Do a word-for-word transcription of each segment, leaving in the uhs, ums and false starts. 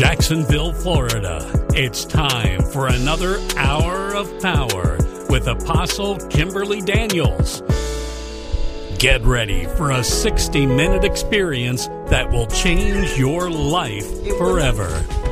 Jacksonville, Florida. It's time for another hour of power with Apostle Kimberly Daniels. Get ready for a sixty-minute experience that will change your life forever.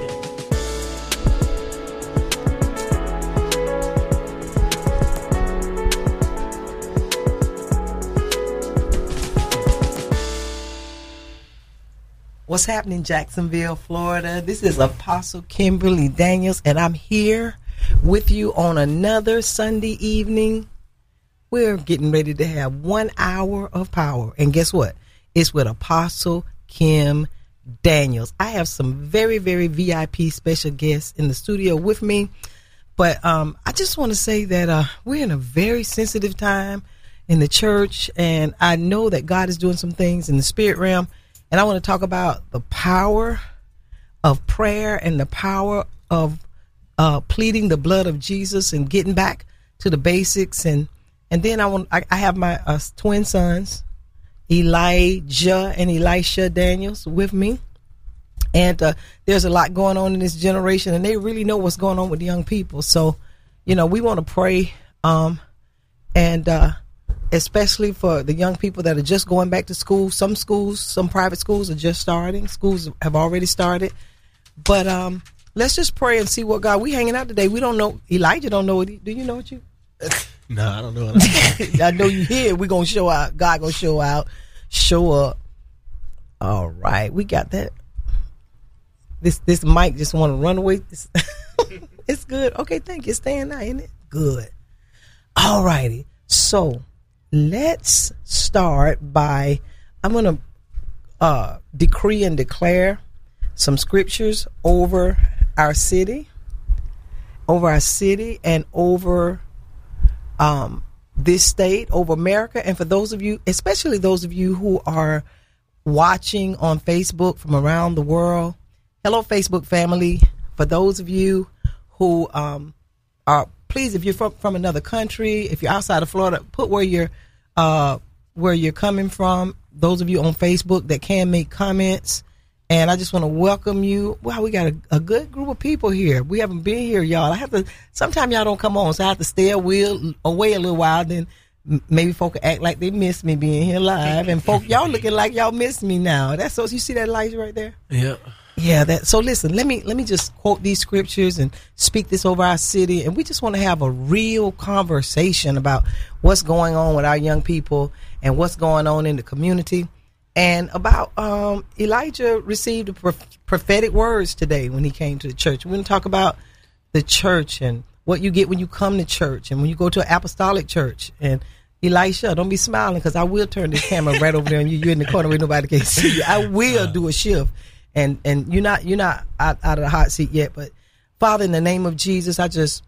What's happening, Jacksonville, Florida? This is Apostle Kimberly Daniels, and I'm here with you on another Sunday evening. We're getting ready to have one hour of power. And guess what? It's with Apostle Kim Daniels. I have some very, very V I P special guests in the studio with me. But um, I just want to say that uh, we're in a very sensitive time in the church. And I know that God is doing some things in the spirit realm. And I want to talk about the power of prayer and the power of uh, pleading the blood of Jesus and getting back to the basics. And and then I want I, I have my uh, twin sons, Elijah and Elisha Daniels, with me. And uh, there's a lot going on in this generation, and they really know what's going on with the young people. So, you know, we want to pray um, and uh especially for the young people that are just going back to school. Some schools, some private schools are just starting. Schools have already started. But um, let's just pray and see what God, we hanging out today. We don't know. Elijah don't know what he, do you know what you? No, I don't know. I know you here. We're going to show out. God going to show out, show up. All right. We got that. This this mic just want to run away. It's, it's good. Okay, thank you. It's staying out, isn't it? Good. All righty. So, let's start by, I'm going to uh, decree and declare some scriptures over our city, over our city and over um, this state, over America. And for those of you, especially those of you who are watching on Facebook from around the world, hello, Facebook family. For those of you who um, are please, if you're from, from another country, if you're outside of Florida, put where you're uh, where you're coming from. Those of you on Facebook that can make comments. And I just want to welcome you. Wow, we got a, a good group of people here. We haven't been here, y'all. I have to, sometimes y'all don't come on, so I have to stay away, away a little while. Then maybe folk act like they miss me being here live. And folk, y'all looking like y'all miss me now. That's so, you see that Elijah right there? Yeah. Yeah, that. So listen, let me let me just quote these scriptures and speak this over our city, and we just want to have a real conversation about what's going on with our young people and what's going on in the community, and about um, Elijah received a prophetic words today when he came to the church. We're going to talk about the church and what you get when you come to church and when you go to an apostolic church. And Elisha, don't be smiling, because I will turn this camera right over there and you, you're in the corner where nobody can see you. I will do a shift. And and you're not you're not out, out of the hot seat yet, but Father, in the name of Jesus, I just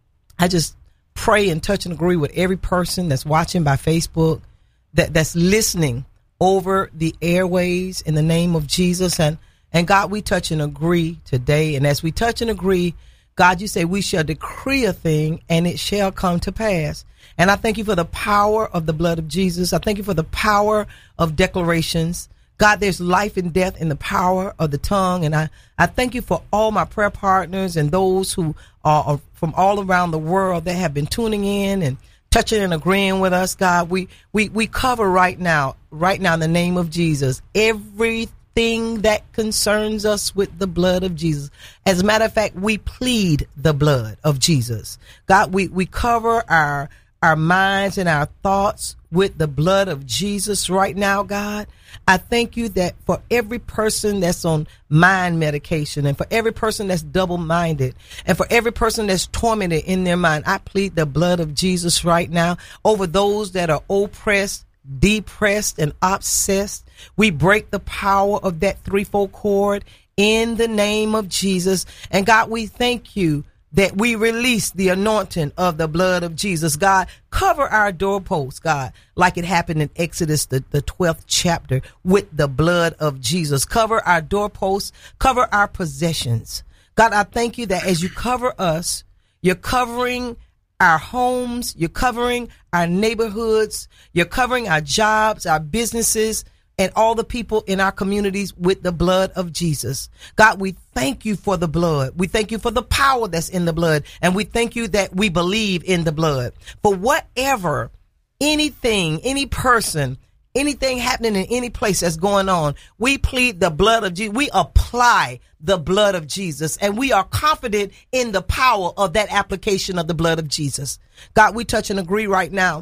I just pray and touch and agree with every person that's watching by Facebook, that, that's listening over the airways in the name of Jesus. And and God, we touch and agree today. And as we touch and agree, God, you say we shall decree a thing and it shall come to pass. And I thank you for the power of the blood of Jesus. I thank you for the power of declarations. God, there's life and death in the power of the tongue. And I, I thank you for all my prayer partners and those who are from all around the world that have been tuning in and touching and agreeing with us. God, we, we, we cover right now, right now in the name of Jesus, everything that concerns us with the blood of Jesus. As a matter of fact, we plead the blood of Jesus. God, we, we cover our our minds and our thoughts with the blood of Jesus right now, God. I thank you that for every person that's on mind medication, and for every person that's double-minded, and for every person that's tormented in their mind, I plead the blood of Jesus right now over those that are oppressed, depressed, and obsessed. We break the power of that threefold cord in the name of Jesus. And God, we thank you that we release the anointing of the blood of Jesus. God, cover our doorposts, God, like it happened in Exodus, the, the twelfth chapter, with the blood of Jesus. Cover our doorposts, cover our possessions. God, I thank you that as you cover us, you're covering our homes, you're covering our neighborhoods, you're covering our jobs, our businesses, and all the people in our communities with the blood of Jesus. God, we thank you for the blood. We thank you for the power that's in the blood. And we thank you that we believe in the blood. For whatever, anything, any person, anything happening in any place that's going on, we plead the blood of Jesus. We apply the blood of Jesus, and we are confident in the power of that application of the blood of Jesus. God, we touch and agree right now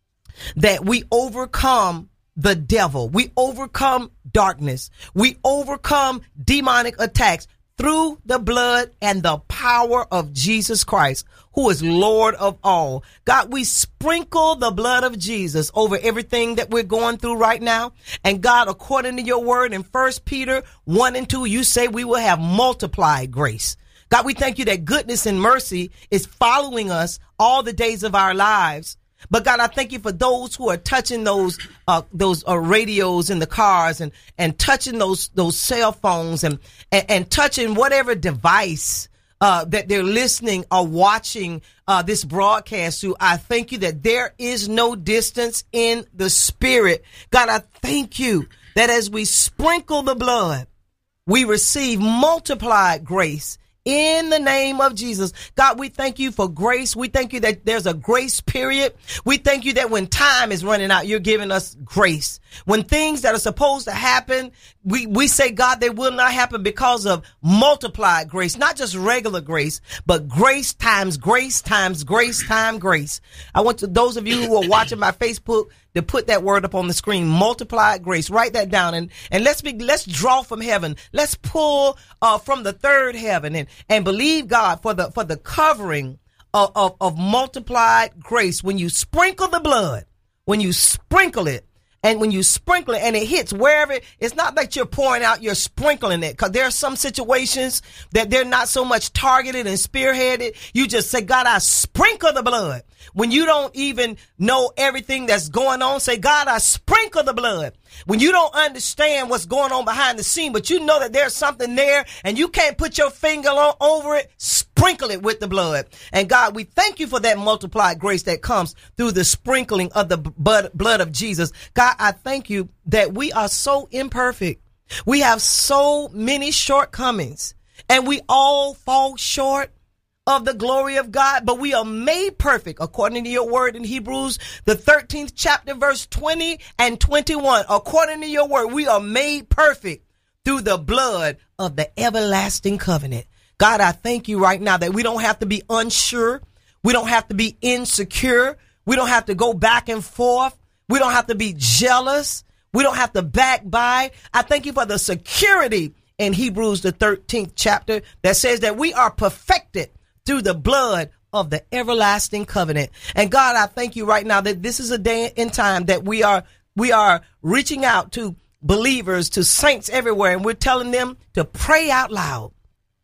that we overcome the devil. We overcome darkness. We overcome demonic attacks through the blood and the power of Jesus Christ, who is Lord of all. God, we sprinkle the blood of Jesus over everything that we're going through right now. And God, according to your word in First Peter one and two, you say we will have multiplied grace. God, we thank you that goodness and mercy is following us all the days of our lives. But God, I thank you for those who are touching those uh, those uh, radios in the cars and and touching those those cell phones and and, and touching whatever device uh, that they're listening or watching uh, this broadcast through. I thank you that there is no distance in the spirit. God, I thank you that as we sprinkle the blood, we receive multiplied grace. In the name of Jesus. God, we thank you for grace. We thank you that there's a grace period. We thank you that when time is running out, you're giving us grace. When things that are supposed to happen, we, we say, God, they will not happen because of multiplied grace, not just regular grace, but grace times grace times grace times grace. I want to those of you who are watching my Facebook to put that word up on the screen, multiplied grace. Write that down and, and let's be, let's draw from heaven. Let's pull uh, from the third heaven and, and believe God for the, for the covering of, of, of multiplied grace. When you sprinkle the blood, when you sprinkle it, and when you sprinkle it and it hits wherever, it's not like you're pouring out, you're sprinkling it. Because there are some situations that they're not so much targeted and spearheaded. You just say, God, I sprinkle the blood. When you don't even know everything that's going on, say, God, I sprinkle the blood. When you don't understand what's going on behind the scene, but you know that there's something there and you can't put your finger on, over it, sprinkle it with the blood. And God, we thank you for that multiplied grace that comes through the sprinkling of the blood, blood of Jesus. God, I thank you that we are so imperfect. We have so many shortcomings and we all fall short of the glory of God, but we are made perfect according to your word in Hebrews, the thirteenth chapter, verse twenty and twenty-one. According to your word, we are made perfect through the blood of the everlasting covenant. God, I thank you right now that we don't have to be unsure. We don't have to be insecure. We don't have to go back and forth. We don't have to be jealous. We don't have to backbite. I thank you for the security in Hebrews, the thirteenth chapter, that says that we are perfected through the blood of the everlasting covenant. And God, I thank you right now that this is a day in time that we are, we are reaching out to believers, to saints everywhere. And we're telling them to pray out loud,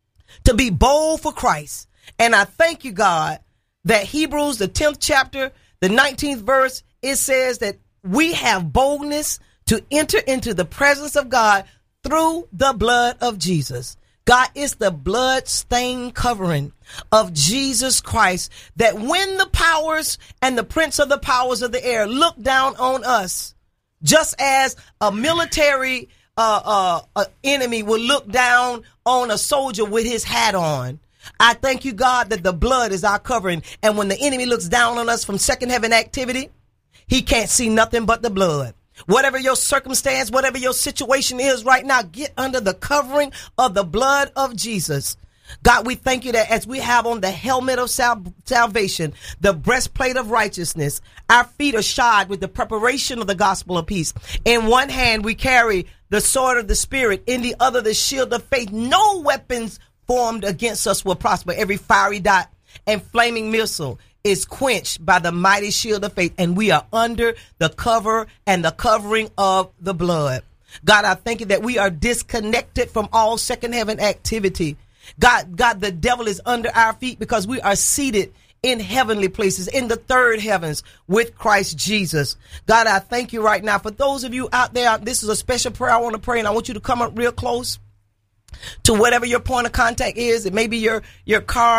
to be bold for Christ. And I thank you, God, that Hebrews, the tenth chapter, the nineteenth verse, it says that we have boldness to enter into the presence of God through the blood of Jesus. God, it's the blood-stained covering of Jesus Christ that when the powers and the prince of the powers of the air look down on us, just as a military uh, uh, uh, enemy will look down on a soldier with his hat on, I thank you, God, that the blood is our covering. And when the enemy looks down on us from second heaven activity, he can't see nothing but the blood. Whatever your circumstance, whatever your situation is right now, get under the covering of the blood of Jesus. God, we thank you that as we have on the helmet of sal- salvation, the breastplate of righteousness, our feet are shod with the preparation of the gospel of peace. In one hand, we carry the sword of the Spirit. In the other, the shield of faith. No weapons formed against us will prosper. Every fiery dot and flaming missile is quenched by the mighty shield of faith, and we are under the cover and the covering of the blood. God, I thank you that we are disconnected from all second heaven activity. God, God, the devil is under our feet because we are seated in heavenly places, in the third heavens with Christ Jesus. God, I thank you right now. For those of you out there, this is a special prayer I want to pray, and I want you to come up real close to whatever your point of contact is. It may be your, your car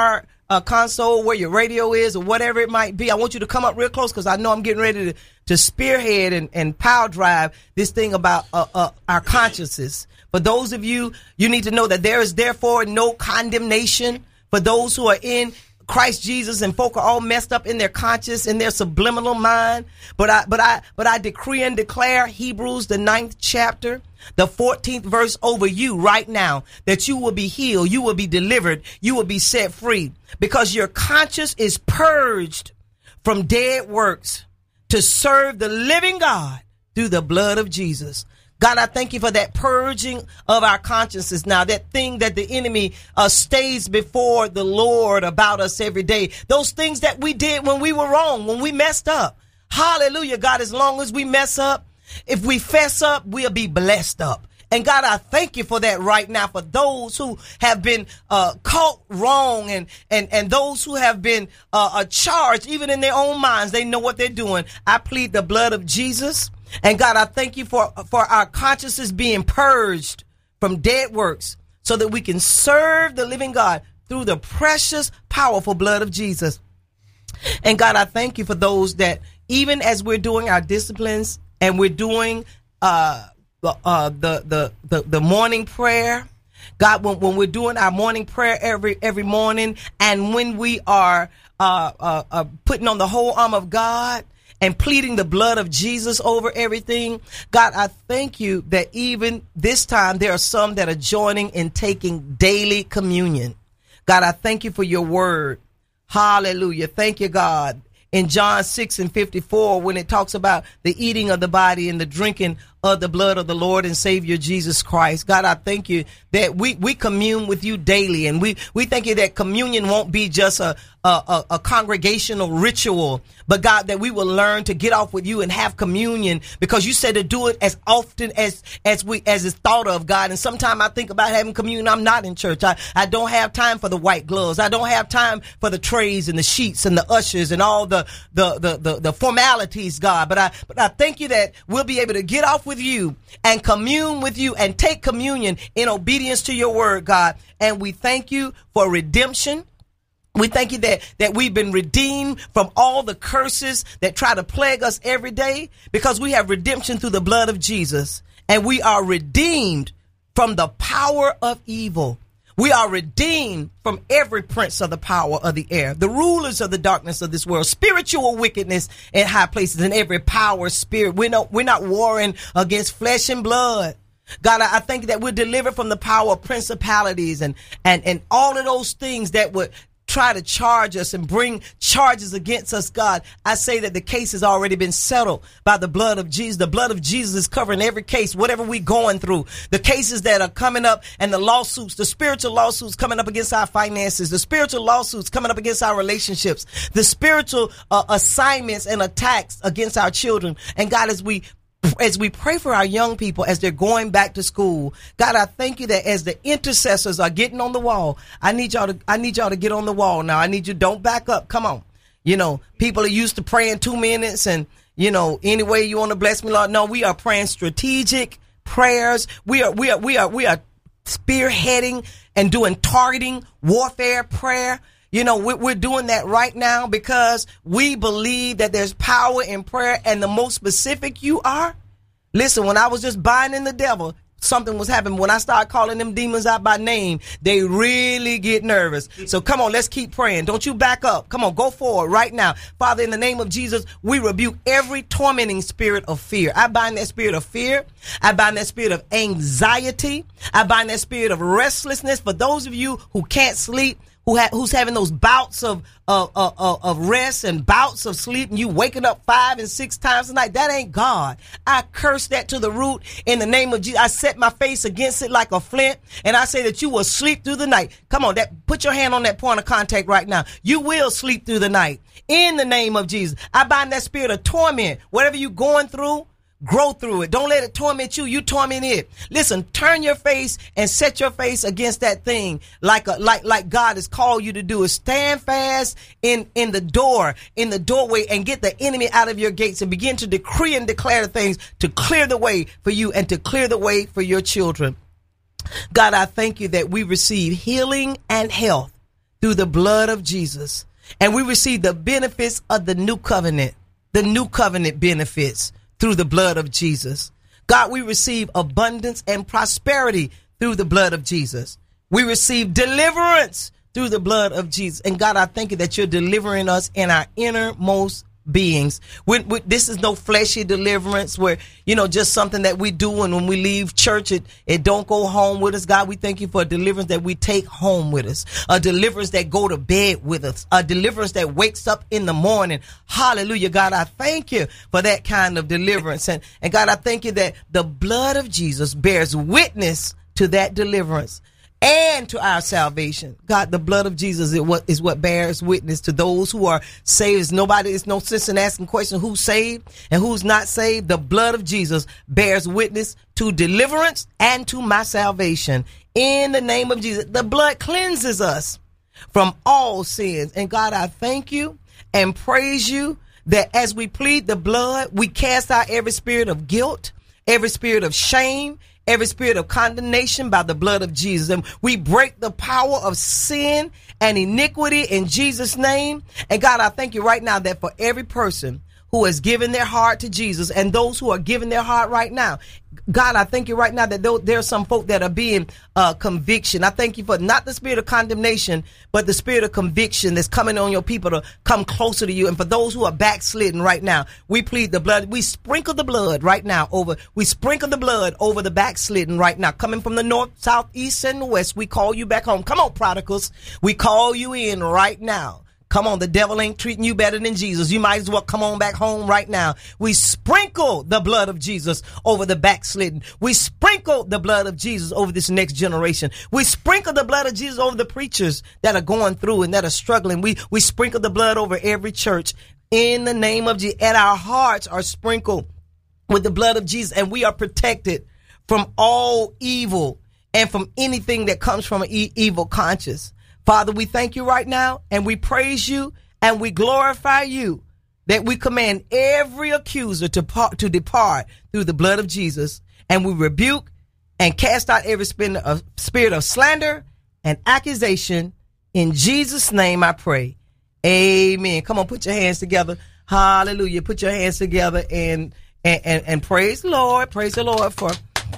uh, console where your radio is or whatever it might be. I want you to come up real close because I know I'm getting ready to, to spearhead and, and power drive this thing about uh, uh, our consciences. For those of you, you need to know that there is therefore no condemnation for those who are in Christ Jesus, and folk are all messed up in their conscience, in their subliminal mind. But I, but I, but I decree and declare Hebrews, the ninth chapter, the fourteenth verse over you right now, that you will be healed, you will be delivered, you will be set free, because your conscience is purged from dead works to serve the living God through the blood of Jesus. God, I thank you for that purging of our consciences now, that thing that the enemy uh, stays before the Lord about us every day. Those things that we did when we were wrong, when we messed up. Hallelujah, God, as long as we mess up, if we fess up, we'll be blessed up. And God, I thank you for that right now, for those who have been uh, caught wrong and, and, and those who have been uh, uh, charged, even in their own minds, they know what they're doing. I plead the blood of Jesus. And God, I thank you for, for our consciences being purged from dead works so that we can serve the living God through the precious, powerful blood of Jesus. And God, I thank you for those that even as we're doing our disciplines and we're doing uh, uh, the, the, the, the morning prayer, God, when, when we're doing our morning prayer every, every morning, and when we are uh, uh, uh, putting on the whole armor of God, and pleading the blood of Jesus over everything. God, I thank you that even this time there are some that are joining in taking daily communion. God, I thank you for your word. Hallelujah. Thank you, God. In John six and fifty-four, when it talks about the eating of the body and the drinking of the blood of the Lord and Savior Jesus Christ. God, I thank you that we, we commune with you daily. And we, we thank you that communion won't be just a, a, a, a congregational ritual, but God, that we will learn to get off with you and have communion, because you said to do it as often as, as we, as is thought of, God. And sometimes I think about having communion. I'm not in church. I, I don't have time for the white gloves. I don't have time for the trays and the sheets and the ushers and all the, the, the, the, the formalities, God. But I, but I thank you that we'll be able to get off with you and commune with you and take communion in obedience to your word, God. And we thank you for redemption. We thank you that, that we've been redeemed from all the curses that try to plague us every day, because we have redemption through the blood of Jesus, and we are redeemed from the power of evil. We are redeemed from every prince of the power of the air, the rulers of the darkness of this world, spiritual wickedness in high places, and every power spirit. We're not, we're not warring against flesh and blood. God, I thank you that we're delivered from the power of principalities and, and, and all of those things that would try to charge us and bring charges against us, God. I say that the case has already been settled by the blood of Jesus. The blood of Jesus is covering every case, whatever we're going through. The cases that are coming up and the lawsuits, the spiritual lawsuits coming up against our finances, the spiritual lawsuits coming up against our relationships, the spiritual uh, assignments and attacks against our children. And God, as we As we pray for our young people as they're going back to school, God, I thank you that as the intercessors are getting on the wall, I need y'all to, I need y'all to get on the wall now. I need you, don't back up. Come on. You know, people are used to praying two minutes and, you know, any way you want to bless me, Lord. No, we are praying strategic prayers. We are, we are, we are, we are spearheading and doing targeting warfare prayer. You know, we're doing that right now because we believe that there's power in prayer. And the most specific you are, listen, when I was just binding the devil, something was happening. When I start calling them demons out by name, they really get nervous. So come on, let's keep praying. Don't you back up. Come on, go forward right now. Father, in the name of Jesus, we rebuke every tormenting spirit of fear. I bind that spirit of fear. I bind that spirit of anxiety. I bind that spirit of restlessness. For those of you who can't sleep, Who ha- who's having those bouts of, of, of, of rest and bouts of sleep, and you waking up five and six times a night, that ain't God. I curse that to the root in the name of Jesus. I set my face against it like a flint, and I say that you will sleep through the night. Come on, that put your hand on that point of contact right now. You will sleep through the night in the name of Jesus. I bind that spirit of torment. Whatever you're going through, grow through it. Don't let it torment you. You torment it. Listen, turn your face and set your face against that thing like a, like, like God has called you to do. Is stand fast in, in the door, in the doorway, and get the enemy out of your gates and begin to decree and declare things to clear the way for you and to clear the way for your children. God, I thank you that we receive healing and health through the blood of Jesus. And we receive the benefits of the new covenant, the new covenant benefits through the blood of Jesus. God, we receive abundance and prosperity through the blood of Jesus. We receive deliverance through the blood of Jesus. And God, I thank you that you're delivering us in our innermost beings. When, when, this is no fleshy deliverance where, you know, just something that we do, and when we leave church, it, it don't go home with us. God, we thank you for a deliverance that we take home with us, a deliverance that go to bed with us, a deliverance that wakes up in the morning. Hallelujah. God, I thank you for that kind of deliverance. And, and God, I thank you that the blood of Jesus bears witness to that deliverance and to our salvation. God, the blood of Jesus is what is what bears witness to those who are saved. Nobody, it's no sense in asking questions who's saved and who's not saved. The blood of Jesus bears witness to deliverance and to my salvation. In the name of Jesus, the blood cleanses us from all sins. And God, I thank you and praise you that as we plead the blood, we cast out every spirit of guilt, every spirit of shame, every spirit of condemnation by the blood of Jesus. And we break the power of sin and iniquity in Jesus' name. And God, I thank you right now that for every person who has given their heart to Jesus and those who are giving their heart right now, God, I thank you right now that there are some folk that are being uh, conviction. I thank you for not the spirit of condemnation, but the spirit of conviction that's coming on your people to come closer to you. And for those who are backslidden right now, we plead the blood. We sprinkle the blood right now over, we sprinkle the blood over the backslidden right now, coming from the north, south, east, and the west. We call you back home. Come on, prodigals. We call you in right now. Come on, the devil ain't treating you better than Jesus. You might as well come on back home right now. We sprinkle the blood of Jesus over the backslidden. We sprinkle the blood of Jesus over this next generation. We sprinkle the blood of Jesus over the preachers that are going through and that are struggling. We, we sprinkle the blood over every church in the name of Jesus. And our hearts are sprinkled with the blood of Jesus, and we are protected from all evil and from anything that comes from an e- evil conscience. Father, we thank you right now, and we praise you, and we glorify you, that we command every accuser to, part, to depart through the blood of Jesus, and we rebuke and cast out every spirit of, spirit of slander and accusation. In Jesus' name I pray. Amen. Come on, put your hands together. Hallelujah. Put your hands together and, and, and, and praise the Lord. Praise the Lord for...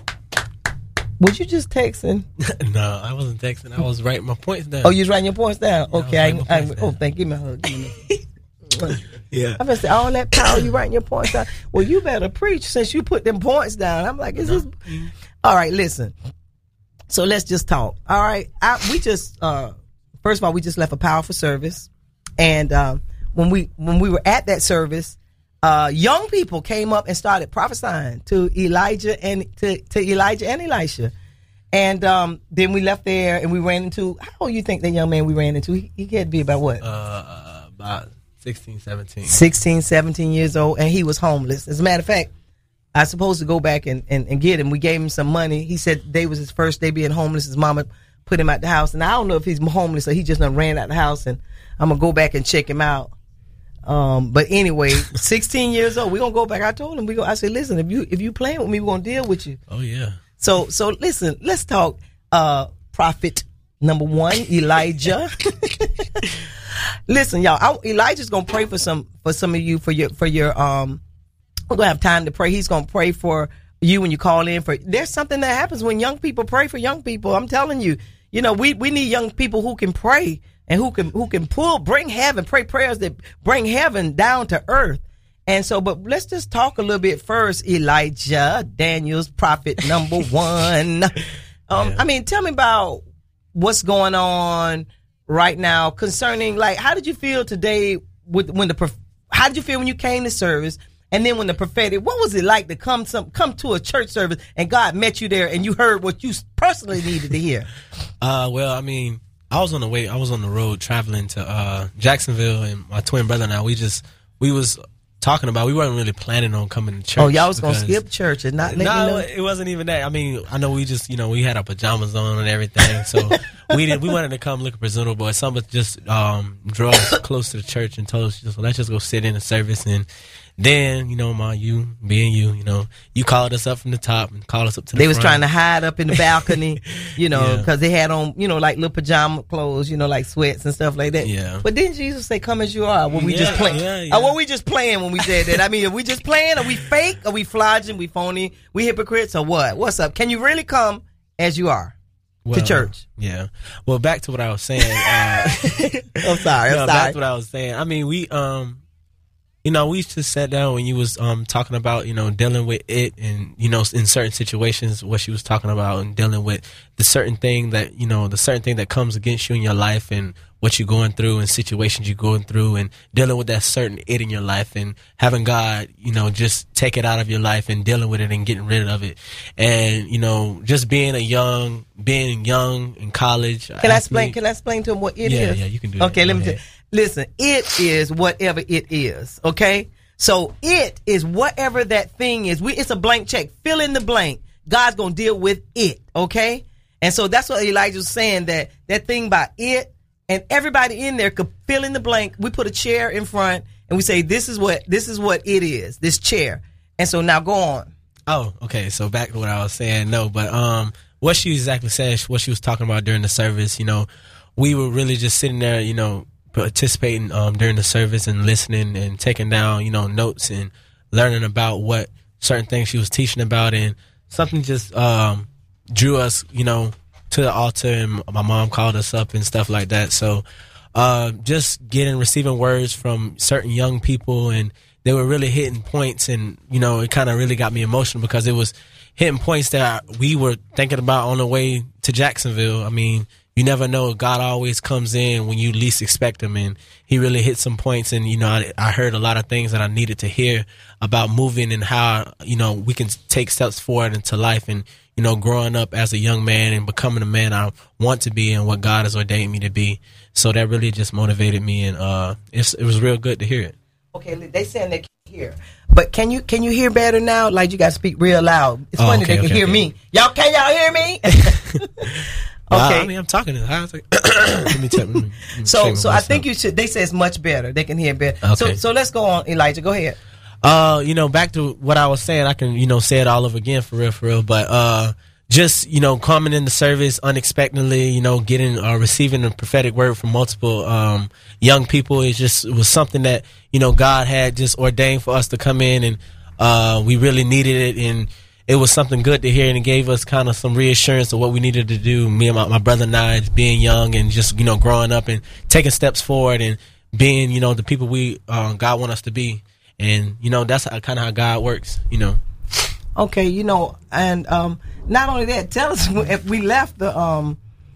Was you just texting? No, I wasn't texting. I was writing my points down. Oh, you was writing your points down? Yeah, okay. I I, I, I, down. Oh, thank you, my hug. Yeah. I'm going to say, all that power, you writing your points down. Well, you better preach since you put them points down. I'm like, is no. this? All right, listen. So let's just talk. All right. I, we just, uh, first of all, we just left a powerful service. And um, when we when we were at that service, Uh, young people came up and started prophesying to Elijah and to, to Elijah and Elisha. And um, then we left there and we ran into, how old you think that young man we ran into? He, he had to be about what? Uh, about sixteen, seventeen. sixteen, seventeen years old, and he was homeless. As a matter of fact, I was supposed to go back and, and, and get him. We gave him some money. He said today was his first day being homeless. His mama put him out the house. And I don't know if he's homeless or he just done ran out the house, and I'm going to go back and check him out. Um, but anyway, sixteen years old, we're going to go back. I told him, we go, I said, listen, if you, if you playing with me, we're going to deal with you. Oh yeah. So, so listen, let's talk, uh, prophet number one, Elijah. Listen, y'all, I, Elijah's going to pray for some, for some of you, for your, for your, um, we're going to have time to pray. He's going to pray for you when you call in for, there's something that happens when young people pray for young people. I'm telling you, you know, we, we need young people who can pray. And who can who can pull, bring heaven, pray prayers that bring heaven down to earth. And so, but let's just talk a little bit first. Elijah, Daniel's prophet number one. Um, yeah. I mean, tell me about what's going on right now concerning, like, how did you feel today with when the, how did you feel when you came to service? And then when the prophetic, what was it like to come some come to a church service and God met you there and you heard what you personally needed to hear? Uh, well, I mean, I was on the way. I was on the road traveling to uh, Jacksonville, and my twin brother and I, we just we was talking about. We weren't really planning on coming to church. Oh, y'all was gonna skip church and not let no, me know? it wasn't even that. I mean, I know we just you know we had our pajamas on and everything, so we did. We wanted to come look presentable. But someone just um, drew us close to the church and told us, just, let's just go sit in the service. And then, you know, ma, you being you, you know, you called us up from the top and called us up to the They front. was trying to hide up in the balcony, you know, Yeah. because they had on, you know, like little pajama clothes, you know, like sweats and stuff like that. Yeah. But didn't Jesus say, "Come as you are"? When we Yeah, just playing, yeah, yeah. or were we just playing when we said that? I mean, are we just playing? Are we fake? Are we flogging? We phony? We hypocrites or what? What's up? Can you really come as you are Well, to church? Yeah. Well, back to what I was saying. Uh, I'm sorry. I'm no, sorry. back to what I was saying. I mean, we, um, you know, we just sat down when you was um talking about, you know, dealing with it and, you know, in certain situations, what she was talking about and dealing with the certain thing that, you know, the certain thing that comes against you in your life and what you're going through and situations you're going through and dealing with that certain it in your life and having God, you know, just take it out of your life and dealing with it and getting rid of it. And, you know, just being a young, being young in college. Can I explain? Can I explain to him what it is? Yeah, yeah, you can do that. Okay, let Go me tell ahead. you. Listen, it is whatever it is. Okay, so it is whatever that thing is. We, it's a blank check. Fill in the blank. God's gonna deal with it. Okay, and so that's what Elijah was saying. That that thing by it, and everybody in there could fill in the blank. We put a chair in front, and we say, "This is what this is what it is. This chair." And so now go on. Oh, okay. So back to what I was saying. No, but um, what she exactly said, what she was talking about during the service, you know, we were really just sitting there, you know, participating um, during the service and listening and taking down, you know, notes and learning about what certain things she was teaching about, and something just um, drew us, you know, to the altar, and my mom called us up and stuff like that. So uh, just getting, receiving words from certain young people, and they were really hitting points, and, you know, it kind of really got me emotional because it was hitting points that we were thinking about on the way to Jacksonville. I mean, you never know. God always comes in when you least expect him, and he really hit some points. And, you know, I, I heard a lot of things that I needed to hear about moving and how, you know, we can take steps forward into life and, you know, growing up as a young man and becoming the man I want to be and what God has ordained me to be. So that really just motivated me, and uh, it's, it was real good to hear it. Okay, they saying they can't hear, but can you can you hear better now? Like, you got to speak real loud. It's Oh, funny okay, they can okay, hear okay. me. Y'all, can y'all hear me? Well, Okay. I mean, I'm talking to I was like, let me tell you. So, so I think you should. They say it's much better. They can hear better. So, Okay. so let's go on, Elijah. Go ahead. Uh, you know, back to what I was saying, I can, you know, say it all over again for real, for real. But uh, just, you know, coming in the service unexpectedly, you know, getting, uh, receiving a prophetic word from multiple um, young people, it just it was something that, you know, God had just ordained for us to come in, and uh, we really needed it, and it was something good to hear, and it gave us kind of some reassurance of what we needed to do. Me and my, my brother and I, being young and just, you know, growing up and taking steps forward and being, you know, the people we uh, God want us to be. And, you know, that's kind of how God works, you know. Okay, you know, and um, not only that, tell us if we left the um,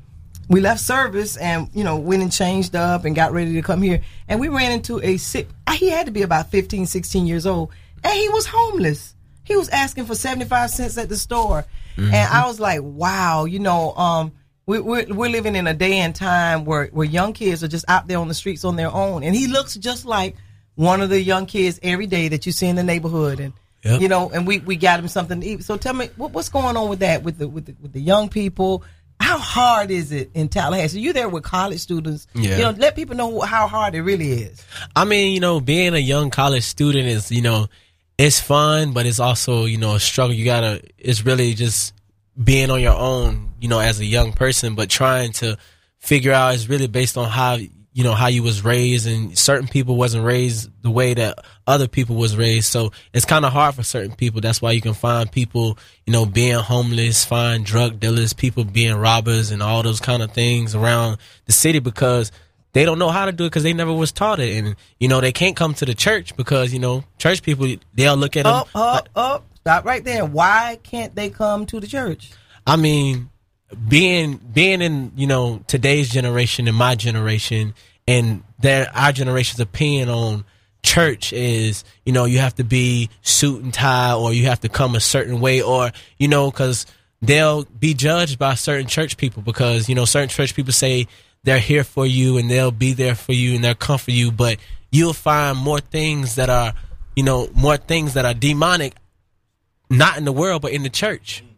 we left service and, you know, went and changed up and got ready to come here, and we ran into a sick. He had to be about fifteen, sixteen years old, and he was homeless. He was asking for seventy-five cents at the store, mm-hmm. and I was like, wow, you know, um, we, we're we're living in a day and time where where young kids are just out there on the streets on their own, and he looks just like one of the young kids every day that you see in the neighborhood, and yep. you know, and we, we got him something to eat. So tell me, what, what's going on with that, with the with the with the young people? How hard is it in Tallahassee? You're there with college students. Yeah. You know, let people know how hard it really is. I mean, you know, being a young college student is, you know, it's fun, but it's also, you know, a struggle. You gotta, it's really just being on your own, you know, as a young person, but trying to figure out is really based on how, you know, how you was raised, and certain people wasn't raised the way that other people was raised. So it's kind of hard for certain people. That's why you can find people, you know, being homeless, find drug dealers, people being robbers and all those kind of things around the city because they don't know how to do it because they never was taught it. And, you know, they can't come to the church because, you know, church people, they'll look at them. Up, up, up. Stop right there. Why can't they come to the church? I mean, being being in, you know, today's generation and my generation and their our generation's opinion on church is, you know, you have to be suit and tie, or you have to come a certain way, or, you know, because they'll be judged by certain church people because, you know, certain church people say they're here for you and they'll be there for you and they'll comfort you, but you'll find more things that are, you know, more things that are demonic, not in the world, but in the church.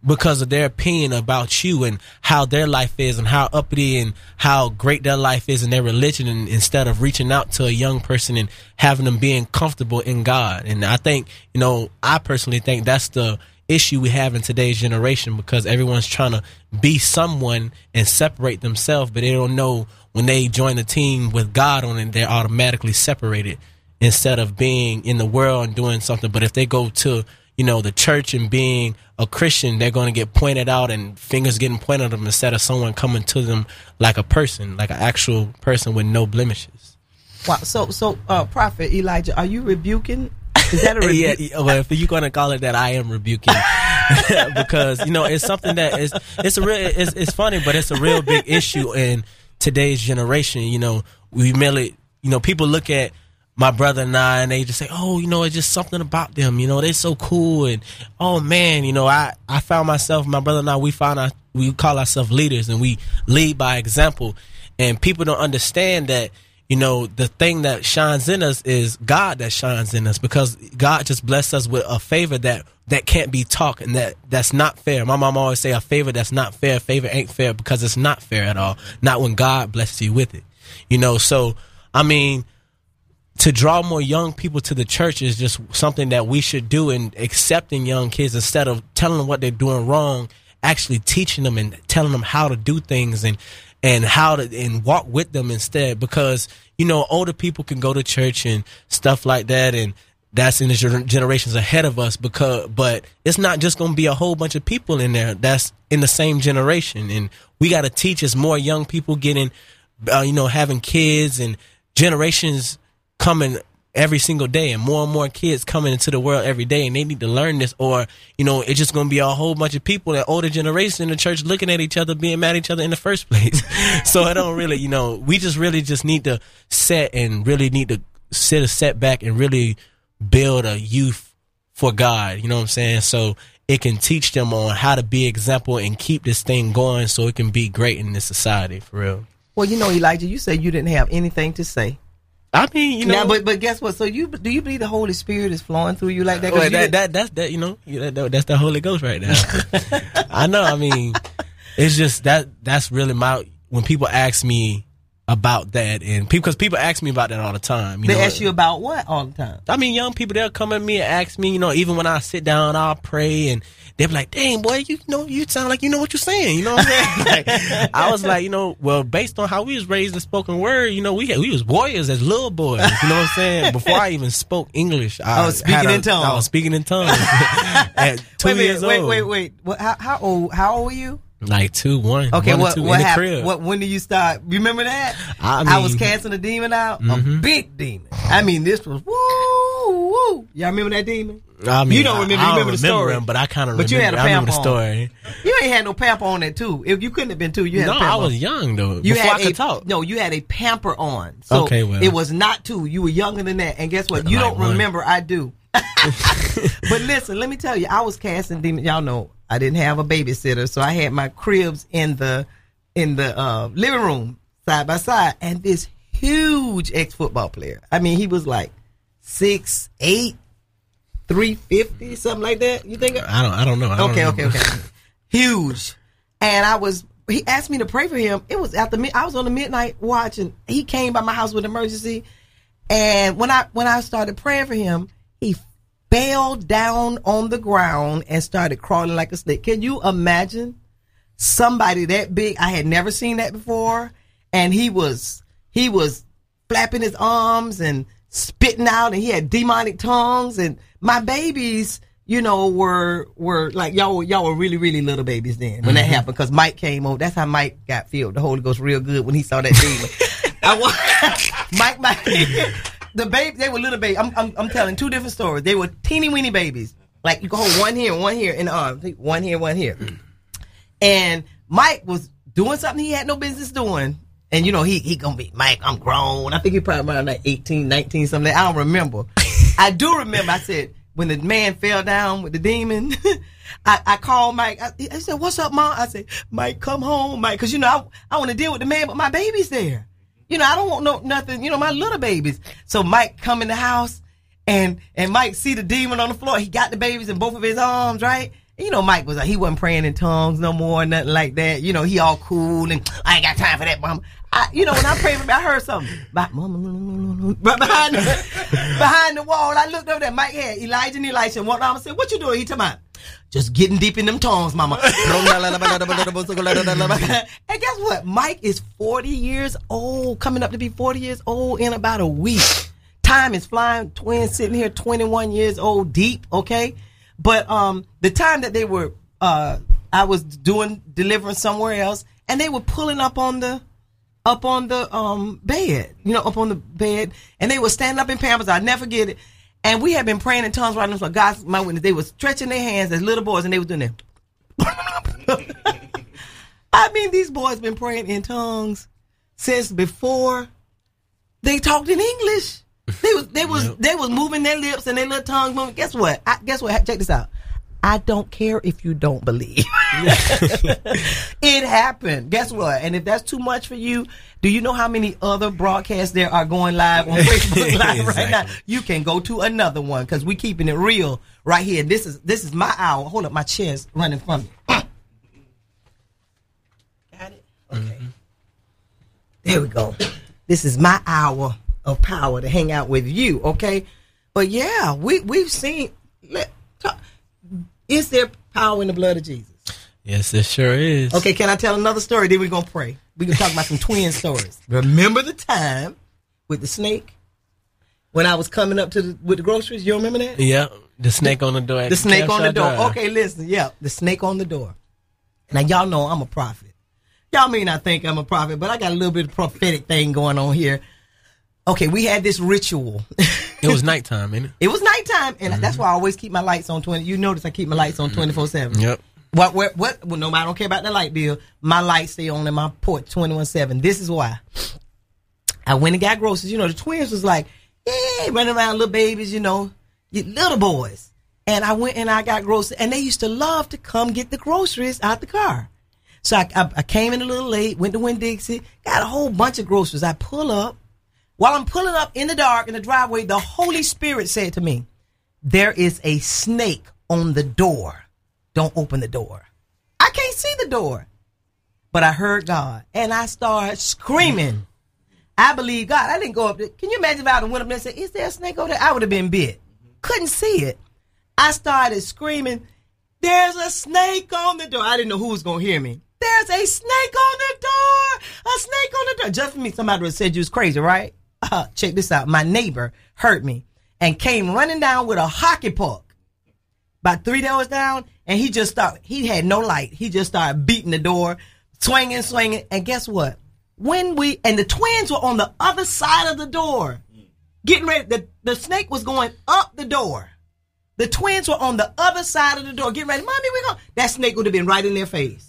because of their opinion about you and how their life is and how uppity and how great their life is in their religion, and instead of reaching out to a young person and having them being comfortable in God. And I think, you know, I personally think that's the issue we have in today's generation, because everyone's trying to be someone and separate themselves, but they don't know when they join the team with God on it, they're automatically separated instead of being in the world and doing something. But if they go to, you know, the church and being a Christian, they're going to get pointed out and fingers getting pointed at them instead of someone coming to them like a person, like an actual person with no blemishes. Wow. So, so, uh, Prophet Elijah, are you rebuking? Is that a rebuke? Yeah, well, if you're going to call it that, I am rebuking. Because, you know, it's something that is, it's a real, it's, it's funny, but it's a real big issue in today's generation. You know, we merely, you know, people look at my brother and I, and they just say, oh, you know, it's just something about them. You know, they're so cool. And, oh, man, you know, I, I found myself, my brother and I, we found our, we call ourselves leaders, and we lead by example. And people don't understand that, you know, the thing that shines in us is God that shines in us, because God just blessed us with a favor that, that can't be taught, and that, that's not fair. My mom always say a favor that's not fair, favor ain't fair, because it's not fair at all. Not when God blesses you with it. You know, so, I mean, to draw more young people to the church is just something that we should do, and accepting young kids instead of telling them what they're doing wrong, actually teaching them and telling them how to do things and and how to and walk with them instead. Because, you know, older people can go to church and stuff like that, and that's in the generations ahead of us, because but it's not just going to be a whole bunch of people in there that's in the same generation. And we got to teach as more young people getting, uh, you know, having kids, and generations coming every single day, and more and more kids coming into the world every day, and they need to learn this, or, you know, it's just going to be a whole bunch of people, that older generation in the church looking at each other, being mad at each other in the first place. So I don't really, you know, we just really just need to set and really need to sit a setback and really build a youth for God, you know what I'm saying? So it can teach them on how to be example and keep this thing going so it can be great in this society, for real. Well, you know, Elijah, you said you didn't have anything to say. I mean, you know, now, but but guess what? So you do you believe the Holy Spirit is flowing through you like that? Well, that, that that's that you know that, that, that's the Holy Ghost right now. I know. I mean, it's just that that's really my, when people ask me about that, and because people, people ask me about that all the time. You they know? ask you about what all the time? I mean, young people, they'll come at me and ask me. You know, even when I sit down, I'll pray, and they'll be like, "Dang, boy, you know, you sound like you know what you're saying." You know what I'm saying? Like, I was like, you know, well, based on how we was raised in spoken word, you know, we had, we was warriors as little boys. You know what I'm saying? Before I even spoke English, I, I was speaking a, in tongues. I was speaking in tongues at two wait, years wait, old. Wait, wait, wait. What, how, how old? How old were you? Like two, one. Okay, one what two, what in the happened? crib. What, when did you start? Remember that? I, mean, I was casting a demon out, mm-hmm. a big demon. I mean, this was woo woo. Y'all remember that demon? I mean, you don't remember? I, you I remember don't the story? Him, but I kind of remember. But you had a I remember the pamper story. On. You ain't had no pamper on that too. If you couldn't have been two, you had no, a pamper. I was on. young though. You before had I could a, talk. No, you had a pamper on. So okay, well, it was not two. You were younger than that. And guess what? You like don't one. remember. I do. But listen, let me tell you, I was casting demons. Y'all know I didn't have a babysitter, so I had my cribs in the in the uh, living room side by side, and this huge ex-football player. I mean, he was like six eight, three fifty, something like that. You think? I don't. I don't know. I don't okay, remember. okay, okay. Huge. And I was. He asked me to pray for him. It was after me. I was on the midnight watch, and he came by my house with an emergency. And when I when I started praying for him, he fell down on the ground and started crawling like a snake. Can you imagine somebody that big? I had never seen that before. And he was he was flapping his arms and spitting out, and he had demonic tongues. And my babies, you know, were were like y'all y'all were really really little babies then when mm-hmm. that happened, because Mike came over. That's how Mike got filled the Holy Ghost real good when he saw that demon. I want Mike Mike. The baby, they were little babies. I'm, I'm, I'm telling two different stories. They were teeny weeny babies. Like you can hold one here, one here in the arm, one here, one here. And Mike was doing something he had no business doing. And you know, he he gonna be, Mike, I'm grown. I think he probably around like eighteen, nineteen, something like that. I don't remember. I do remember, I said, when the man fell down with the demon, I, I called Mike. I, I said, what's up, Mom? I said, Mike, come home, Mike. Because, you know, I, I want to deal with the man, but my baby's there. You know, I don't want no nothing, you know, my little babies. So Mike come in the house, and and Mike see the demon on the floor. He got the babies in both of his arms, right? You know, Mike was like, he wasn't praying in tongues no more, nothing like that. You know, he all cool and I ain't got time for that, mama. I, you know, when I prayed for me, I heard something. But behind the, behind the wall, I looked over there. Mike had Elijah and Elisha and walked down and said, what you doing? He talking about, just getting deep in them tongues, mama. And guess what? Mike is forty years old, coming up to be forty years old in about a week. Time is flying. Twins sitting here, twenty-one years old, deep, okay? But um, the time that they were, uh, I was doing, delivering somewhere else, and they were pulling up on the, up on the um bed, you know, up on the bed, and they were standing up in Pampers. I'll never forget it. And we had been praying in tongues right now. So God's my witness. They were stretching their hands as little boys, and they were doing that. I mean, these boys been praying in tongues since before they talked in English. They was they was yep. they was moving their lips and their little tongues moving. Guess what? I, guess what? Check this out. I don't care if you don't believe. It happened. Guess what? And if that's too much for you, do you know how many other broadcasts there are going live on Facebook Live exactly. right now? You can go to another one because we keeping it real right here. This is this is my hour. Hold up, my chair's running from me. Got it? Okay. Mm-hmm. There we go. This is my hour of power to hang out with you, okay? But yeah, we, we've seen... Let, talk, is there power in the blood of Jesus? Yes, it sure is. Okay, can I tell another story? Then we're going to pray. We're going to talk about some twin stories. Remember the time with the snake? When I was coming up to the, with the groceries? You remember that? Yeah, the snake on the door. The, the snake on the door. Drive. Okay, listen. Yeah, the snake on the door. Now, y'all know I'm a prophet. Y'all may not think I'm a prophet, but I got a little bit of prophetic thing going on here. Okay, we had this ritual. It was nighttime, ain't it? It was nighttime, and mm-hmm. that's why I always keep my lights on twenty. You notice I keep my lights on twenty-four seven. Yep. What? What? What? Well, no, I don't care about the light bill. My lights stay on in my porch twenty-one seven. This is why. I went and got groceries. You know, the twins was like, hey, running around, little babies, you know, little boys. And I went and I got groceries, and they used to love to come get the groceries out the car. So I, I, I came in a little late, went to Winn-Dixie, got a whole bunch of groceries. I pull up. While I'm pulling up in the dark in the driveway, the Holy Spirit said to me, there is a snake on the door. Don't open the door. I can't see the door. But I heard God, and I started screaming. I believe God. I didn't go up there. Can you imagine if I would have went up there and said, is there a snake over there? I would have been bit. Couldn't see it. I started screaming, there's a snake on the door. I didn't know who was going to hear me. There's a snake on the door. A snake on the door. Just for me, somebody would have said you was crazy, right? Uh, check this out. My neighbor heard me and came running down with a hockey puck. About three doors down, and he just started, he had no light. He just started beating the door, swinging, swinging. And guess what? When we, and the twins were on the other side of the door, getting ready, the, the snake was going up the door. The twins were on the other side of the door, getting ready. Mommy, we're going, that snake would have been right in their face.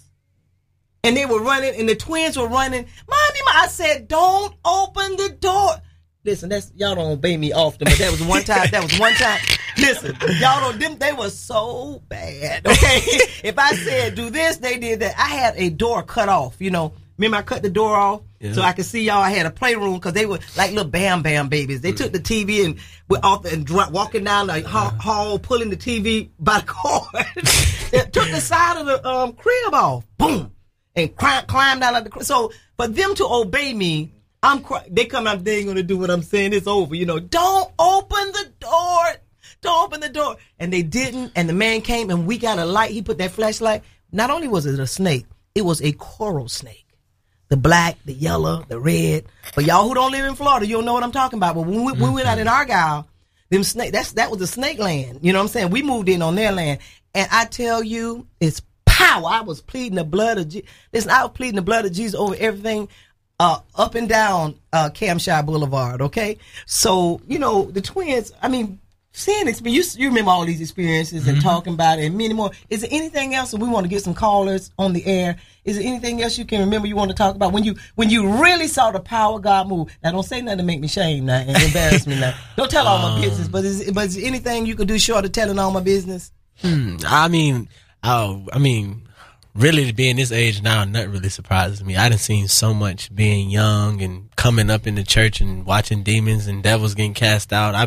And they were running, and the twins were running. Mommy, I said, don't open the door. Listen, that's y'all don't obey me often, but that was one time. That was one time. Listen, y'all don't. Them, they were so bad. Okay, if I said do this, they did that. I had a door cut off. You know, remember I cut the door off yeah. so I could see y'all. I had a playroom because they were like little Bam Bam babies. They mm. took the T V and went off the, and dr- walking down the hall, hall, pulling the T V by the cord. They took the side of the um, crib off. Boom. And climb, climb down like the so for them to obey me, I'm they come out. They ain't gonna do what I'm saying. It's over. You know, don't open the door. Don't open the door. And they didn't. And the man came and we got a light. He put that flashlight. Not only was it a snake, it was a coral snake. The black, the yellow, the red. For y'all who don't live in Florida, you don't know what I'm talking about. But when we, mm-hmm. we went out in Argyle, them snake that's that was a snake land. You know what I'm saying? We moved in on their land, and I tell you, it's power. I was pleading the blood of Jesus. Listen, I was pleading the blood of Jesus over everything uh, up and down uh, Camshire Boulevard, okay? So, you know, the twins, I mean, seeing experience, you, you remember all these experiences and mm-hmm. talking about it and many more. Is there anything else, and we want to get some callers on the air, is there anything else you can remember you want to talk about when you when you really saw the power of God move? Now, don't say nothing to make me shame now and embarrass me now. Don't tell all my um, business, but is, but is there anything you could do short of telling all my business? Hmm, I mean... Oh, I mean, really to be in this age now, nothing really surprises me. I done seen so much being young and coming up in the church and watching demons and devils getting cast out. I've been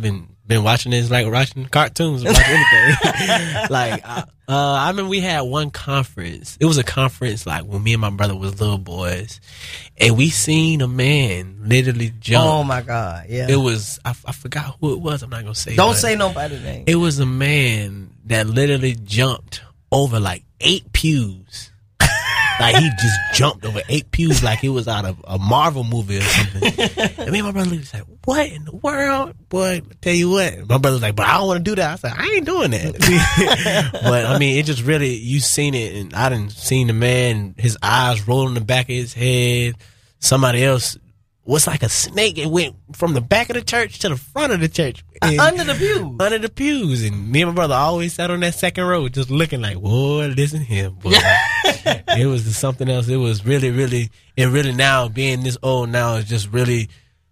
been watching this like watching cartoons, watching anything. Like, uh, uh, I remember we had one conference. It was a conference like when me and my brother was little boys, and we seen a man literally jump. Oh my God! Yeah, it was. I, I forgot who it was. I'm not gonna say. Don't say nobody's name. It was a man that literally jumped over like eight pews. Like he just jumped over eight pews like it was out of a Marvel movie or something. And me and my brother was like, what in the world? Boy, I tell you what. My brother was like, but I don't want to do that. I was like, I ain't doing that. But I mean, it just really, you seen it, and I done seen the man, his eyes roll in the back of his head. Somebody else was like a snake. It went from the back of the church to the front of the church. Uh, under the pews. Under the pews. And me and my brother always sat on that second row just looking like, whoa, listen here, boy. It was something else. It was really, really, and really now, being this old now, is just really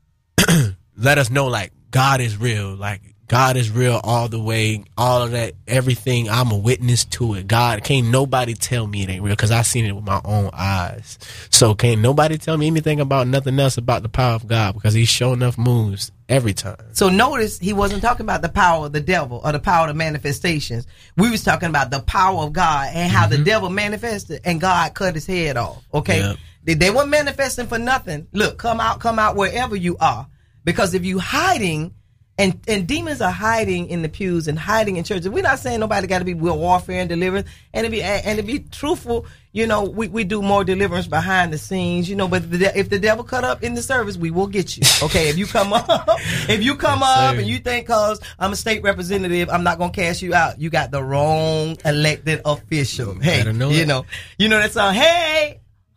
let us know, like, God is real. Like, God is real all the way, all of that, everything. I'm a witness to it. God, can't nobody tell me it ain't real because I seen it with my own eyes. So can't nobody tell me anything about nothing else about the power of God because he sure enough moves every time. So notice he wasn't talking about the power of the devil or the power of the manifestations. We was talking about the power of God and how mm-hmm. the devil manifested and God cut his head off. Okay. Yep. They, they weren't manifesting for nothing. Look, come out, come out wherever you are. Because if you hiding, And and demons are hiding in the pews and hiding in churches. We're not saying nobody got to be with warfare and deliverance. And to be and to be truthful, you know, we, we do more deliverance behind the scenes, you know. But the, if the devil cut up in the service, we will get you. Okay, if you come up, if you come yes, up sir. and you think cause I'm a state representative, I'm not gonna cast you out. You got the wrong elected official. You hey, know you it. know, you know that song. Hey.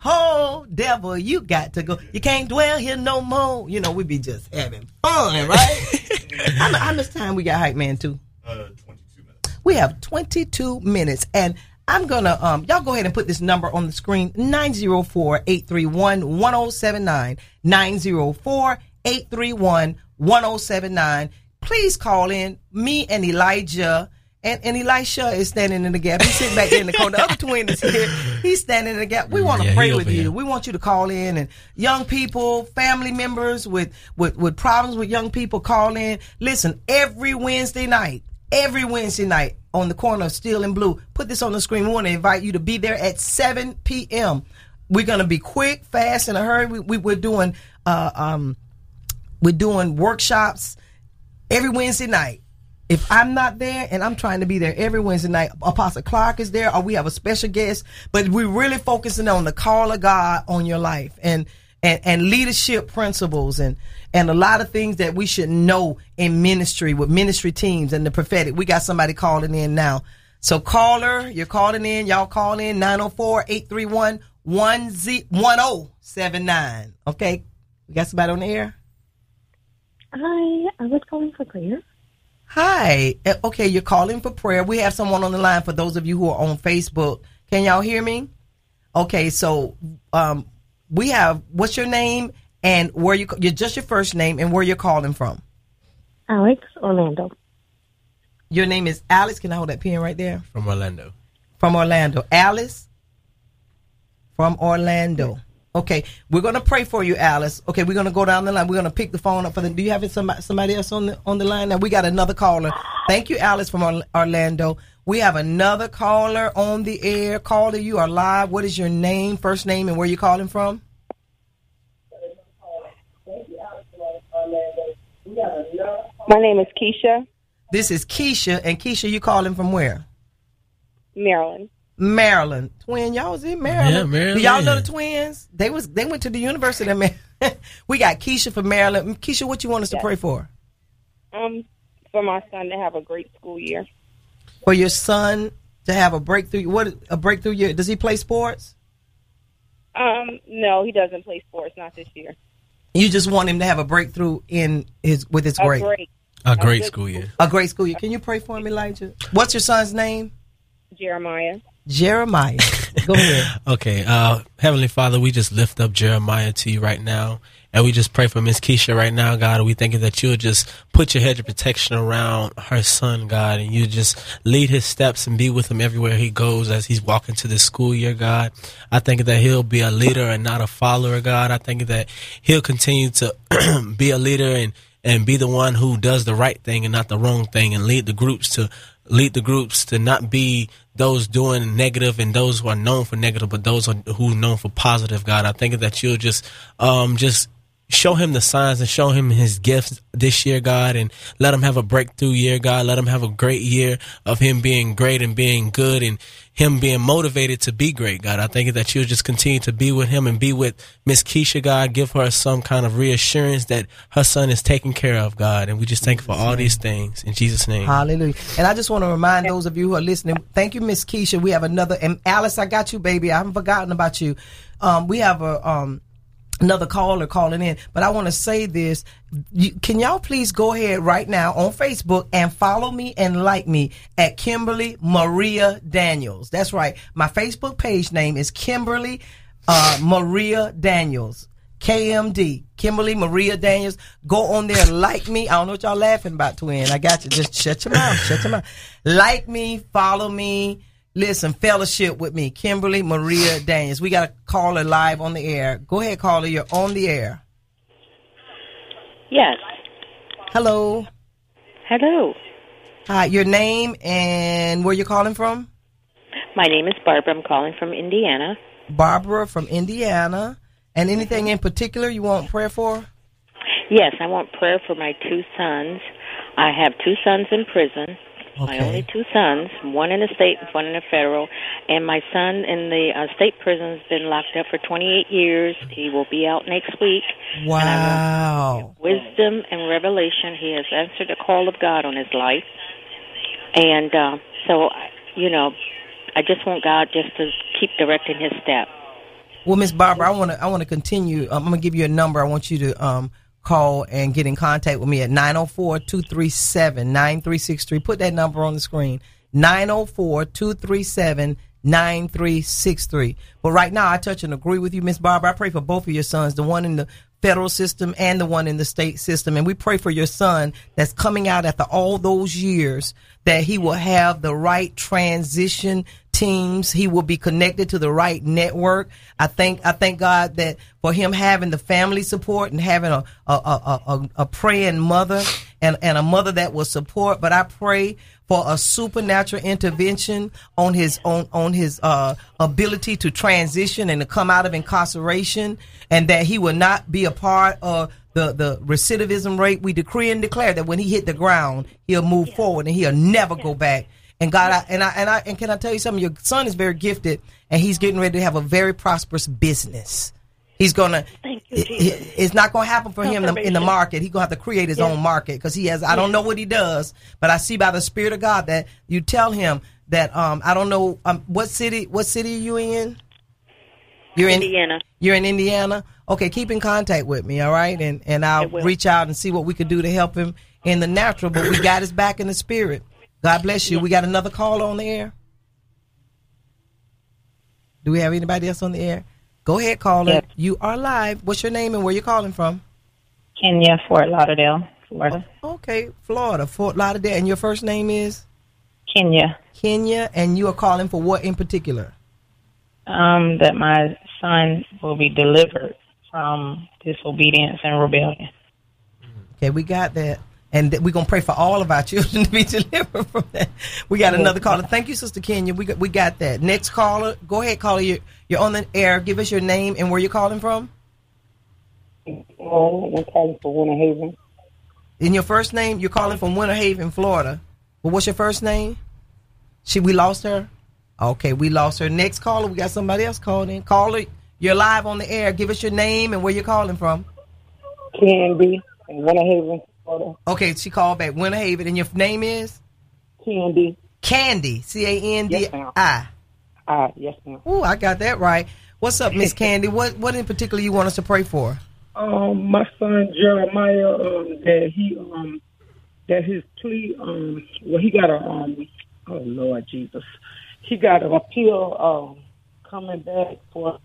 Oh, devil, you got to go. You can't dwell here no more. You know, we be just having fun, right? how, how much time we got, Hype Man, too? Uh, twenty-two minutes. We have twenty-two minutes. And I'm going to, um, y'all go ahead and put this number on the screen, nine oh four, eight three one, one oh seven nine, nine oh four, eight three one, one oh seven nine. Please call in. Me and Elijah And, and Elisha is standing in the gap. He's sitting back there in the corner. The other twin is here. He's standing in the gap. We want to yeah, pray with you. Here. We want you to call in. And young people, family members with, with, with problems with young people, call in. Listen, every Wednesday night, every Wednesday night on the corner of Steel and Blue, put this on the screen. We want to invite you to be there at seven p.m. We're going to be quick, fast, in a hurry. We, we, we're doing uh, um, we're doing workshops every Wednesday night. If I'm not there, and I'm trying to be there every Wednesday night, Apostle Clark is there, or we have a special guest, but we're really focusing on the call of God on your life and and, and leadership principles and, and a lot of things that we should know in ministry with ministry teams and the prophetic. We got somebody calling in now. So caller, you're calling in, y'all call in nine oh four, eight three one, one oh seven nine. Okay, we got somebody on the air? Hi, I was calling for prayer. Hi. Okay, you're calling for prayer. We have someone on the line for those of you who are on Facebook. Can y'all hear me? Okay, so um, we have, what's your name and where you, you're just your first name and where you're calling from? Alex Orlando. Your name is Alex. Can I hold that pen right there? From Orlando. From Orlando. Alice? From Orlando. Okay, we're going to pray for you, Alice. Okay, we're going to go down the line. We're going to pick the phone up for them. Do you have somebody, somebody else on the on the line? Now, we got another caller. Thank you, Alice from Orlando. We have another caller on the air. Caller, you are live. What is your name, first name, and where you calling from? My name is Keisha. This is Keisha, and Keisha, you calling from where? Maryland. Maryland. Twin, y'all was in Maryland. Yeah, Maryland. Do y'all know the twins? They was they went to the University of Maryland. We got Keisha from Maryland. Keisha, what you want us yes. to pray for? Um, for my son to have a great school year. For your son to have a breakthrough what a breakthrough year. Does he play sports? Um, no, he doesn't play sports, not this year. You just want him to have a breakthrough in his with his a grade. Great. A great a school year. A great school year. Can you pray for him, Elijah? What's your son's name? Jeremiah. Jeremiah. Go ahead. Okay. Uh, Heavenly Father, we just lift up Jeremiah to you right now. And we just pray for Miss Keisha right now, God. And we thank you that you'll just put your hedge of protection around her son, God. And you just lead his steps and be with him everywhere he goes as he's walking to this school year, God. I think that he'll be a leader and not a follower, God. I think that he'll continue to be a leader and and be the one who does the right thing and not the wrong thing, and lead the groups to lead the groups to not be those doing negative and those who are known for negative, but those who are known for positive, God. I think that you'll just um, just show him the signs and show him his gifts this year, God, and let him have a breakthrough year, God. Let him have a great year of him being great and being good and him being motivated to be great, God. I think that you'll just continue to be with him and be with Miss Keisha, God. Give her some kind of reassurance that her son is taken care of, God. And we just thank you for all these things in Jesus' name. Hallelujah. And I just want to remind those of you who are listening, thank you, Miss Keisha. We have another, and Alice, I got you, baby. I haven't forgotten about you. Um, we have a, um, another caller calling in, but I want to say this. You, can y'all please go ahead right now on Facebook and follow me and like me at Kimberly Maria Daniels. That's right. My Facebook page name is Kimberly uh, Maria Daniels. K M D, Kimberly Maria Daniels. Go on there, like me. I don't know what y'all laughing about, twin. I got you. Just shut your mouth. Shut your mouth. Like me, follow me. Listen, fellowship with me, Kimberly Maria Daniels. We got a caller live on the air. Go ahead, caller. You're on the air. Yes. Hello. Hello. Hi, your name and where you're calling from? My name is Barbara. I'm calling from Indiana. Barbara from Indiana. And anything in particular you want prayer for? Yes, I want prayer for my two sons. I have two sons in prison. Okay. My only two sons, one in the state and one in the federal. And my son in the uh, state prison has been locked up for twenty-eight years. He will be out next week. Wow. Wisdom and revelation. He has answered the call of God on his life. And uh, so, you know, I just want God just to keep directing his step. Well, Miss Barbara, I want to I want to continue. Um, I'm going to give you a number. I want you to um, call and get in contact with me at nine oh four, two three seven, nine three six three. Put that number on the screen, nine oh four, two three seven, nine three six three. But right now, I touch and agree with you, Miss Barbara. I pray for both of your sons, the one in the federal system and the one in the state system. And we pray for your son that's coming out after all those years, that he will have the right transition teams. He will be connected to the right network. I think, I thank God that for him having the family support and having a, a, a, a, a praying mother and, and a mother that will support. But I pray for a supernatural intervention on his, on, on his, uh, ability to transition and to come out of incarceration, and that he will not be a part of the, the recidivism rate. We decree and declare that when he hit the ground, he'll move yeah. forward and he'll never yeah. go back. And God, I, and I, and I, and can I tell you something? Your son is very gifted, and he's getting ready to have a very prosperous business. He's gonna. Thank you, Jesus. It, it's not gonna happen for him in the, in the market. He's gonna have to create his yeah. own market, because he has. I don't know what he does, but I see by the Spirit of God that you tell him that. Um, I don't know. Um, what city? What city are you in? You're in Indiana. You're in Indiana. Okay, keep in contact with me, all right, and and I'll reach out and see what we could do to help him in the natural. But we got his back in the spirit. God bless you. We got another call on the air. Do we have anybody else on the air? Go ahead, caller. Yep. You are live. What's your name and where you calling from? Kenya, Fort Lauderdale, Florida. Oh, okay, Florida, Fort Lauderdale. And your first name is? Kenya. Kenya, and you are calling for what in particular? Um, that my son will be delivered from disobedience and rebellion. Okay, we got that. And th- we're going to pray for all of our children to be delivered from that. We got another caller. Thank you, Sister Kenya. We got, we got that. Next caller. Go ahead, caller. You're, you're on the air. Give us your name and where you're calling from. Oh, I'm calling from Winter Haven. In your first name, you're calling from Winter Haven, Florida. Well, what's your first name? She, we lost her? Okay, we lost her. Next caller. We got somebody else called in. Caller, you're live on the air. Give us your name and where you're calling from. Candy in Winter Haven, Florida. Okay, she called back. Winter Haven. And your name is? Candy. Candy. C A N D I. Yes, ma'am. Ah, yes, ma'am. Ooh, I got that right. What's up, Miss Candy? What what in particular you want us to pray for? Um, my son Jeremiah, um, that he um, that his plea, um, well, he got a um, oh Lord Jesus, he got an appeal um, coming back for.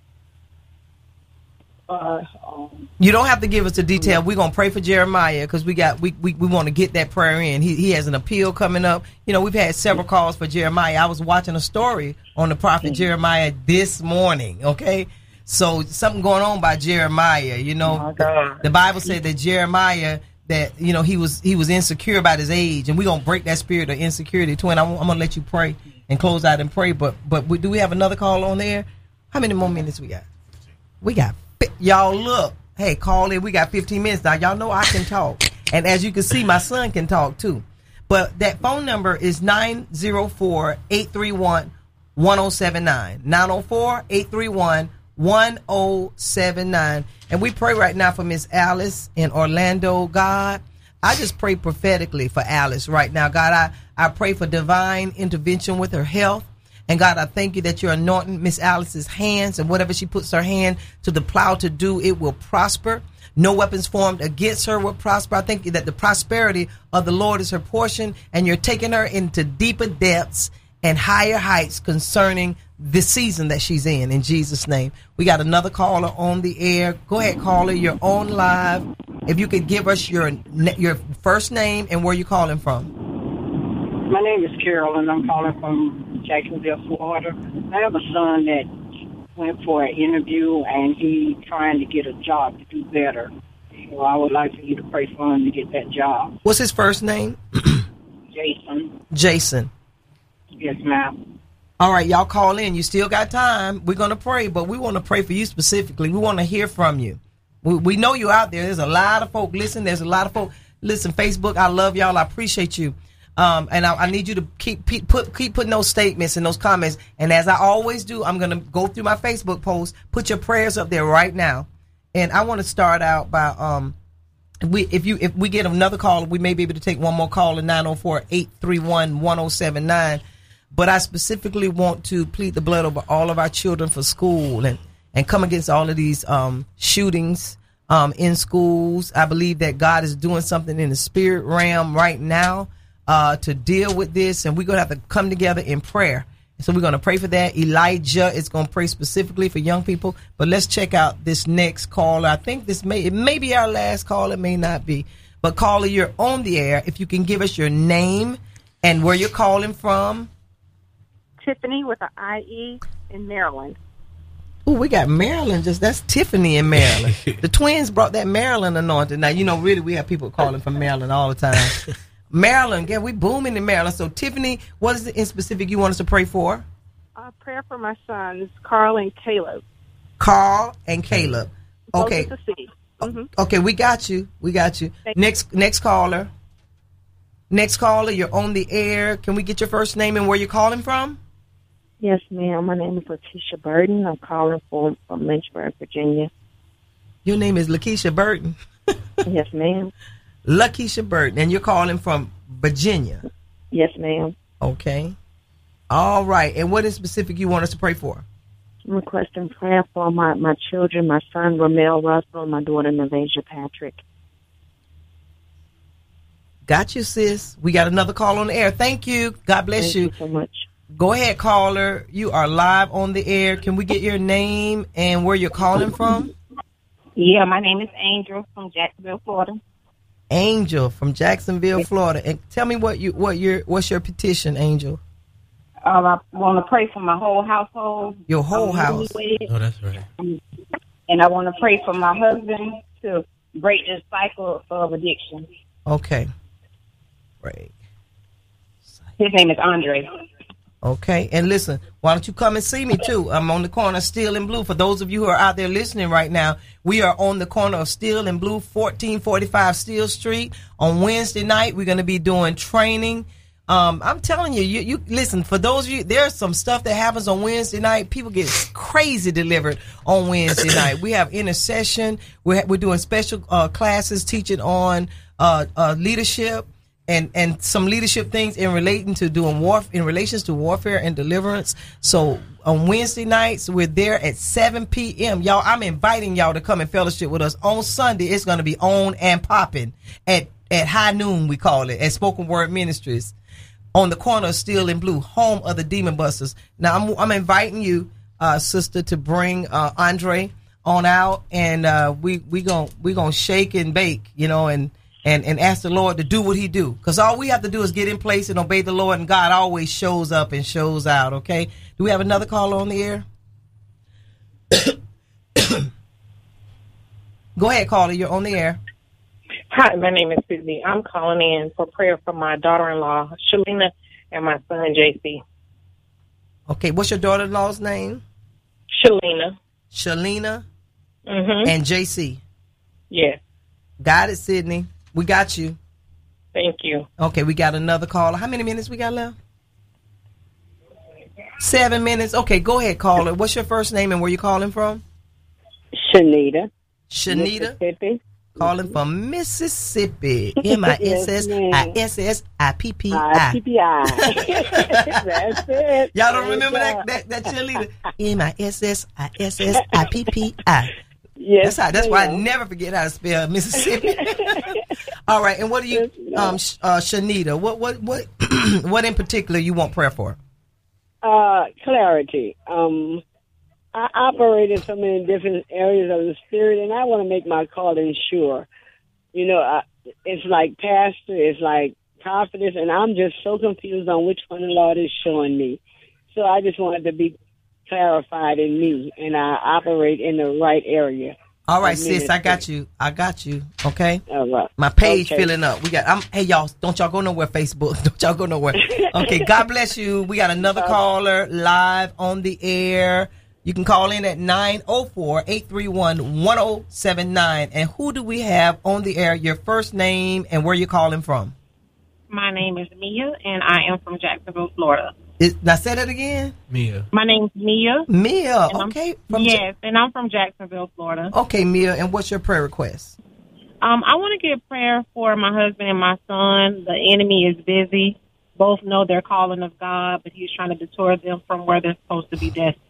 Uh, um, you don't have to give us the detail. We're gonna pray for Jeremiah because we got we we, we want to get that prayer in. He he has an appeal coming up. You know, we've had several calls for Jeremiah. I was watching a story on the prophet mm-hmm. Jeremiah this morning. Okay, so something going on by Jeremiah. You know, oh, the Bible said that Jeremiah that you know he was he was insecure about his age, and we're gonna break that spirit of insecurity. Twin, I'm, I'm gonna let you pray and close out and pray. But but we, do we have another call on there? How many more minutes we got? We got y'all. Look, hey, call in. We got fifteen minutes now. Y'all know I can talk, and as you can see, my son can talk too. But that phone number is nine zero four, eight three one, one zero seven nine. nine zero four, eight three one, one zero seven nine. And we pray right now for Miss Alice in Orlando, God. I just pray prophetically for Alice right now, God. I, I pray for divine intervention with her health. And God, I thank you that you're anointing Miss Alice's hands, and whatever she puts her hand to the plow to do, it will prosper. No weapons formed against her will prosper. I thank you that the prosperity of the Lord is her portion, and you're taking her into deeper depths and higher heights concerning the season that she's in, in Jesus' name. We got another caller on the air. Go ahead, caller. You're on live. If you could give us your your first name and where you're calling from. My name is Carol, and I'm calling from Jacksonville, Florida. I have a son that went for an interview, and he's trying to get a job to do better. So I would like for you to pray for him to get that job. What's his first name? Jason. Jason. Yes, ma'am. All right, y'all call in. You still got time. We're going to pray, but we want to pray for you specifically. We want to hear from you. We, we know you out there. There's a lot of folk. Listen, there's a lot of folk. Listen, Facebook, I love y'all. I appreciate you. Um, and I, I need you to keep, keep put keep putting those statements and those comments. And as I always do, I'm going to go through my Facebook post. Put your prayers up there right now. And I want to start out by um, we if you if we get another call, we may be able to take one more call at nine oh four, eight three one, one oh seven nine. But I specifically want to plead the blood over all of our children for school and, and come against all of these um, shootings um, in schools. I believe that God is doing something in the spirit realm right now uh, to deal with this. And we're going to have to come together in prayer. So we're going to pray for that. Elijah is going to pray specifically for young people. But let's check out this next caller. I think this may, it may be our last call. It may not be. But caller, you're on the air. If you can give us your name and where you're calling from. Tiffany with an I E in Maryland. Oh, we got Maryland. Just that's Tiffany in Maryland. The twins brought that Maryland anointing. Now, you know, really, we have people calling from Maryland all the time. Maryland, yeah, we booming in Maryland. So, Tiffany, what is it in specific you want us to pray for? Uh, prayer for my sons, Carl and Caleb. Carl and Caleb. Okay. Both with a C. Mm-hmm. Okay, we got you. We got you. Thank next, you. next caller. Next caller, you're on the air. Can we get your first name and where you're calling from? Yes, ma'am. My name is Letitia Burton. I'm calling from, from Lynchburg, Virginia. Your name is Lakeisha Burton. Yes, ma'am. Lakeisha Burton, and you're calling from Virginia. Yes, ma'am. Okay. All right. And what is specific you want us to pray for? I'm requesting prayer for my, my children, my son, Ramel Russell, and my daughter, Navasia Patrick. Got you, sis. We got another call on the air. Thank you. God bless Thank you. you so much. Go ahead, caller. You are live on the air. Can we get your name and where you're calling from? Yeah, my name is Angel from Jacksonville, Florida. Angel from Jacksonville, Florida. And tell me what you what your what's your petition, Angel? Um, I want to pray for my whole household. Your whole house. Oh, that's right. And I want to pray for my husband to break this cycle of addiction. Okay. Break. His name is Andre. Okay, and listen, why don't you come and see me too? I'm on the corner of Steel and Blue. For those of you who are out there listening right now, we are on the corner of Steel and Blue, fourteen forty-five Steel Street. On Wednesday night, we're going to be doing training. Um, I'm telling you, you, you listen, for those of you, there's some stuff that happens on Wednesday night. People get crazy delivered on Wednesday night. We have intercession. We're, we're doing special uh, classes teaching on uh, uh, leadership. And and some leadership things in relating to doing war in relations to warfare and deliverance. So on Wednesday nights we're there at seven p.m. Y'all, I'm inviting y'all to come and fellowship with us. On Sunday it's going to be on and popping at at high noon, we call it, at Spoken Word Ministries on the corner of Steel and Blue, home of the Demon Busters. Now I'm I'm inviting you, uh, sister, to bring uh, Andre on out, and uh, we we gonna we gonna shake and bake, you know, and. And, and ask the Lord to do what he do. Because all we have to do is get in place and obey the Lord, and God always shows up and shows out, okay? Do we have another caller on the air? Go ahead, caller. You're on the air. Hi, my name is Susie. I'm calling in for prayer for my daughter-in-law, Shalina, and my son, J C. Okay, what's your daughter-in-law's name? Shalina. Shalina Mm-hmm. and J C. Yes. Got it, Sydney. We got you. Thank you. Okay, we got another caller. How many minutes we got left? Seven minutes. Okay, go ahead, caller. What's your first name and where you calling from? Shanita. Shanita. Mississippi. Calling from Mississippi. M I S S I S S I P P I. I P P I. That's it. Y'all don't remember that that, that cheerleader? M I S S I S S I P P I. Yes, that's how. That's why I ma'am. never forget how to spell Mississippi. All right, and what do you, um, Sh- uh, Shanita? What what what what in particular you want prayer for? Uh, clarity. Um, I operate in so many different areas of the spirit, and I want to make my calling sure. You know, I, it's like pastor, it's like prophetess, and I'm just so confused on which one the Lord is showing me. So I just wanted to be clarified in me, and I operate in the right area. All right, sis, I got you. I got you. Okay. All right. My page Okay. filling up. We got. I'm. Hey, y'all, don't y'all go nowhere. Facebook. Don't y'all go nowhere. Okay. God bless you. We got another caller live on the air. You can call in at nine oh four, eight three one, one oh seven nine. And who do we have on the air? Your first name and where you calling from? My name is Mia, and I am from Jacksonville, Florida. Is, now say that again. Mia. My name's Mia. Mia. and I'm- Okay. From yes, and I'm from Jacksonville, Florida. Okay, Mia. And what's your prayer request? Um, I want to give prayer for my husband and my son. The enemy is busy. Both know their calling of God, but he's trying to detour them from where they're supposed to be destined.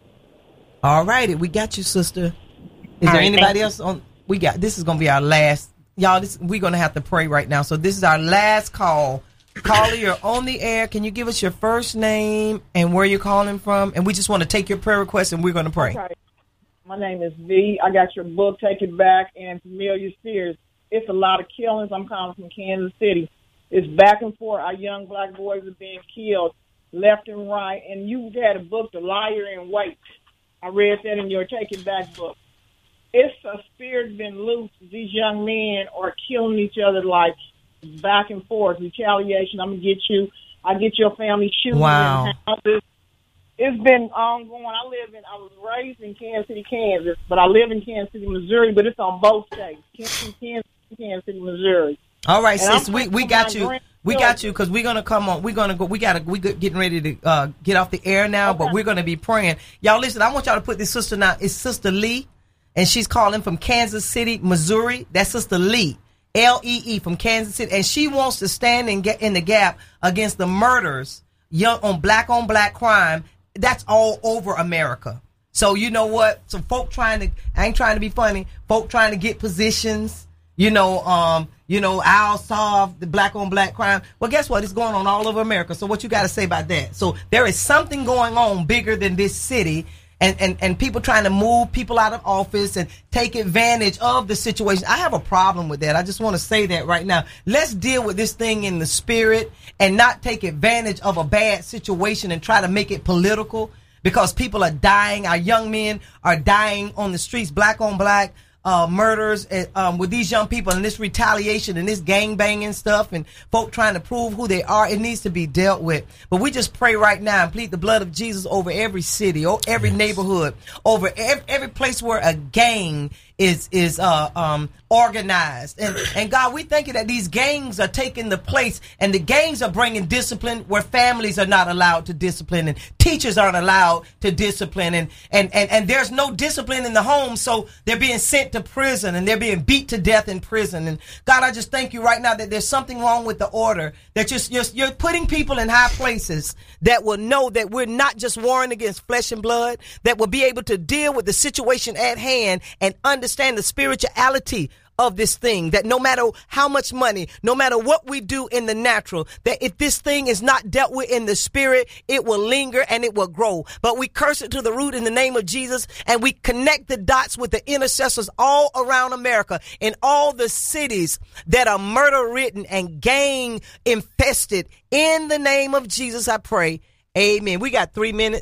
All righty, we got you, sister. Is All there right, anybody thank else on? We got. This is gonna be our last, y'all. This we're gonna have to pray right now. So this is our last call. Caller, you're on the air. Can you give us your first name and where you're calling from? And we just want to take your prayer request and we're gonna pray. Okay. My name is V. I got your book, Take It Back, and Familiar Spirits. It's a lot of killings. I'm calling from Kansas City. It's back and forth. Our young black boys are being killed left and right. And you had a book, The Liar in Wait. I read that in your Take It Back book. It's a spirit been loose. These young men are killing each other like back and forth, retaliation. I'm going to get you. I get your family shooting Wow. in houses. It's been ongoing. I live in, I was raised in Kansas City, Kansas, but I live in Kansas City, Missouri, but it's on both states. Kansas, Kansas, Kansas City, Missouri. All right, And sis, I'm we, praying we for got my you. grandchildren. We got you because we're gonna come on. We're gonna go. We gotta. We get- getting ready to uh, get off the air now, but we're gonna be praying. Y'all listen. I want y'all to put this sister now. It's Sister Lee, and she's calling from Kansas City, Missouri. That's Sister Lee, L E E, from Kansas City, and she wants to stand and get in the gap against the murders, young on black on black crime. That's all over America. So you know what? Some folk trying to. I ain't trying to be funny. Folk trying to get positions. You know, um, you know, I'll solve the black on black crime. Well, guess what? It's going on all over America. So what you got to say about that? So there is something going on bigger than this city, and, and, and people trying to move people out of office and take advantage of the situation. I have a problem with that. I just want to say that right now. Let's deal with this thing in the spirit and not take advantage of a bad situation and try to make it political, because people are dying. Our young men are dying on the streets, black on black. Uh, murders uh, um, with these young people and this retaliation and this gang banging stuff and folk trying to prove who they are. It needs to be dealt with. But we just pray right now and plead the blood of Jesus over every city, over every yes. neighborhood, over every, every place where a gang is is uh, um, organized. And, and God, we thank you that these gangs are taking the place, and the gangs are bringing discipline where families are not allowed to discipline and teachers aren't allowed to discipline. And, and, and, and there's no discipline in the home, so they're being sent to prison and they're being beat to death in prison. And God, I just thank you right now that there's something wrong with the order, that you're, you're, you're putting people in high places that will know that we're not just warring against flesh and blood, that will be able to deal with the situation at hand and understand the spirituality of this thing, that no matter how much money, no matter what we do in the natural, that if this thing is not dealt with in the spirit, it will linger and it will grow. But we curse it to the root in the name of Jesus, and we connect the dots with the intercessors all around America, in all the cities that are murder-ridden and gang-infested. In the name of Jesus, I pray. Amen. We got three minutes.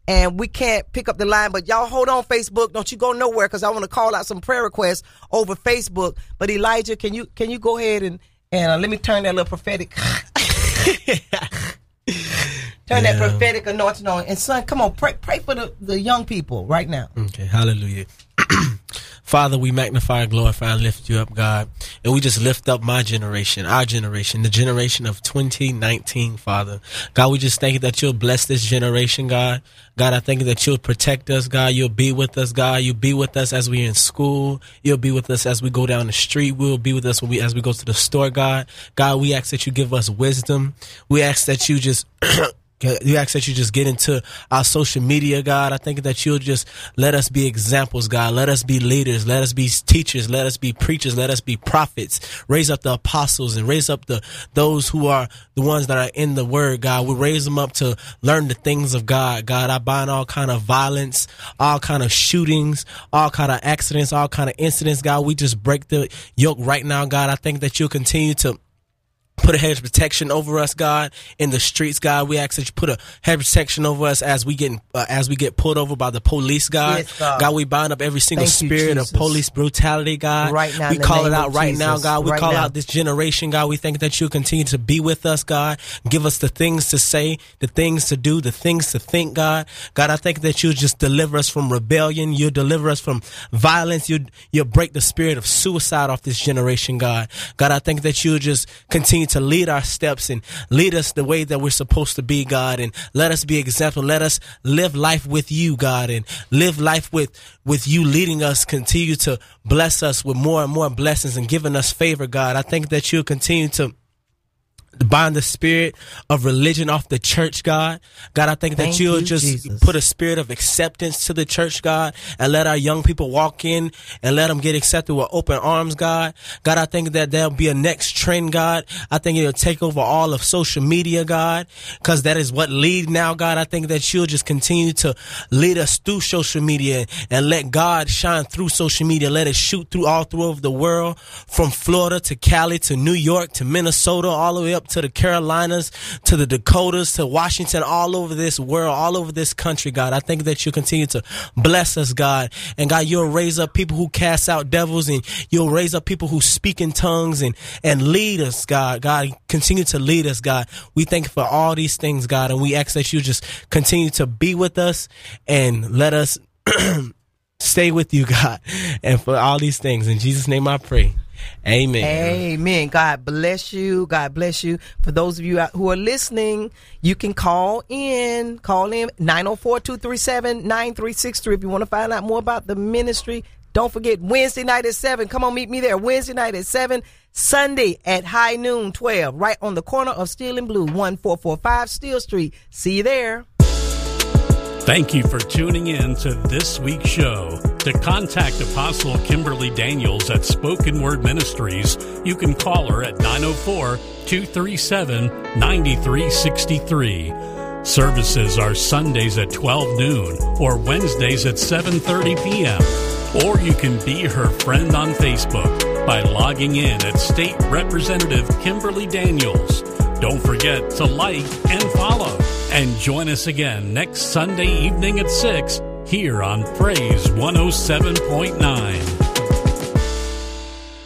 and we can't pick up the line. But y'all hold on, Facebook. Don't you go nowhere, because I want to call out some prayer requests over Facebook. But Elijah, can you can you go ahead and, and uh, let me turn that little prophetic turn yeah. that prophetic anointing on. And son, come on, pray pray for the, the young people right now. Okay, hallelujah. Father, we magnify, glorify, and lift you up, God. And we just lift up my generation, our generation, the generation of twenty nineteen, Father. God, we just thank you that you'll bless this generation, God. God, I thank you that you'll protect us, God. You'll be with us, God. You'll be with us as we're in school. You'll be with us as we go down the street. We'll be with us when we, as we go to the store, God. God, we ask that you give us wisdom. We ask that you just... You ask that you just get into our social media, God. I think that you'll just let us be examples, God. Let us be leaders. Let us be teachers. Let us be preachers. Let us be prophets. Raise up the apostles and raise up the those who are the ones that are in the word, God. We raise them up to learn the things of God. God, I bind all kind of violence, all kind of shootings, all kind of accidents, all kind of incidents, God. We just break the yoke right now, God. I think that you'll continue to put a hedge of protection over us, God, in the streets, God. We ask that you put a hedge of protection over us as we get uh, as we get pulled over by the police, God. Yes, God. God, we bind up every single Thank spirit you, of police brutality, God. Right now, we call it out right Jesus. now, God. We right call now. out this generation, God. We thank that you'll continue to be with us, God. Give us the things to say, the things to do, the things to think, God. God, I thank that you'll just deliver us from rebellion. You'll deliver us from violence. You you'll break the spirit of suicide off this generation, God. God, I thank that you'll just continue to lead our steps and lead us the way that we're supposed to be, God, and let us be example. Let us live life with you, God, and live life with with you leading us. Continue to bless us with more and more blessings and giving us favor, God. I think that you'll continue to bind the spirit of religion off the church, God. God, I think that Thank you'll you, just Jesus. put a spirit of acceptance to the church, God, and let our young people walk in and let them get accepted with open arms, God. God, I think that there'll be a next trend, God. I think it'll take over all of social media, God, because that is what lead now, God. I think that you'll just continue to lead us through social media and let God shine through social media. Let it shoot through all through over the world, from Florida to Cali to New York to Minnesota, all the way up to the Carolinas, to the Dakotas, to Washington, all over this world, all over this country, God. I think that you'll continue to bless us, God. And God, you'll raise up people who cast out devils, and you'll raise up people who speak in tongues and, and lead us, God. God, continue to lead us, God. We thank you for all these things, God. And we ask that you just continue to be with us and let us stay with you, God. And for all these things, in Jesus' name I pray. Amen. Amen. God bless you. God bless you. For those of you who are listening, you can call in. Call in nine oh four, two three seven, nine three six three if you want to find out more about the ministry. Don't forget, Wednesday night at seven. Come on, meet me there. Wednesday night at seven. Sunday at high noon, twelve. Right on the corner of Steel and Blue, one four four five Steel Street. See you there. Thank you for tuning in to this week's show. To contact Apostle Kimberly Daniels at Spoken Word Ministries, you can call her at nine oh four, two three seven, nine three six three. Services are Sundays at twelve noon or Wednesdays at seven thirty p.m. Or you can be her friend on Facebook by logging in at State Representative Kimberly Daniels. Don't forget to like and follow. And join us again next Sunday evening at six here on Praise one oh seven point nine.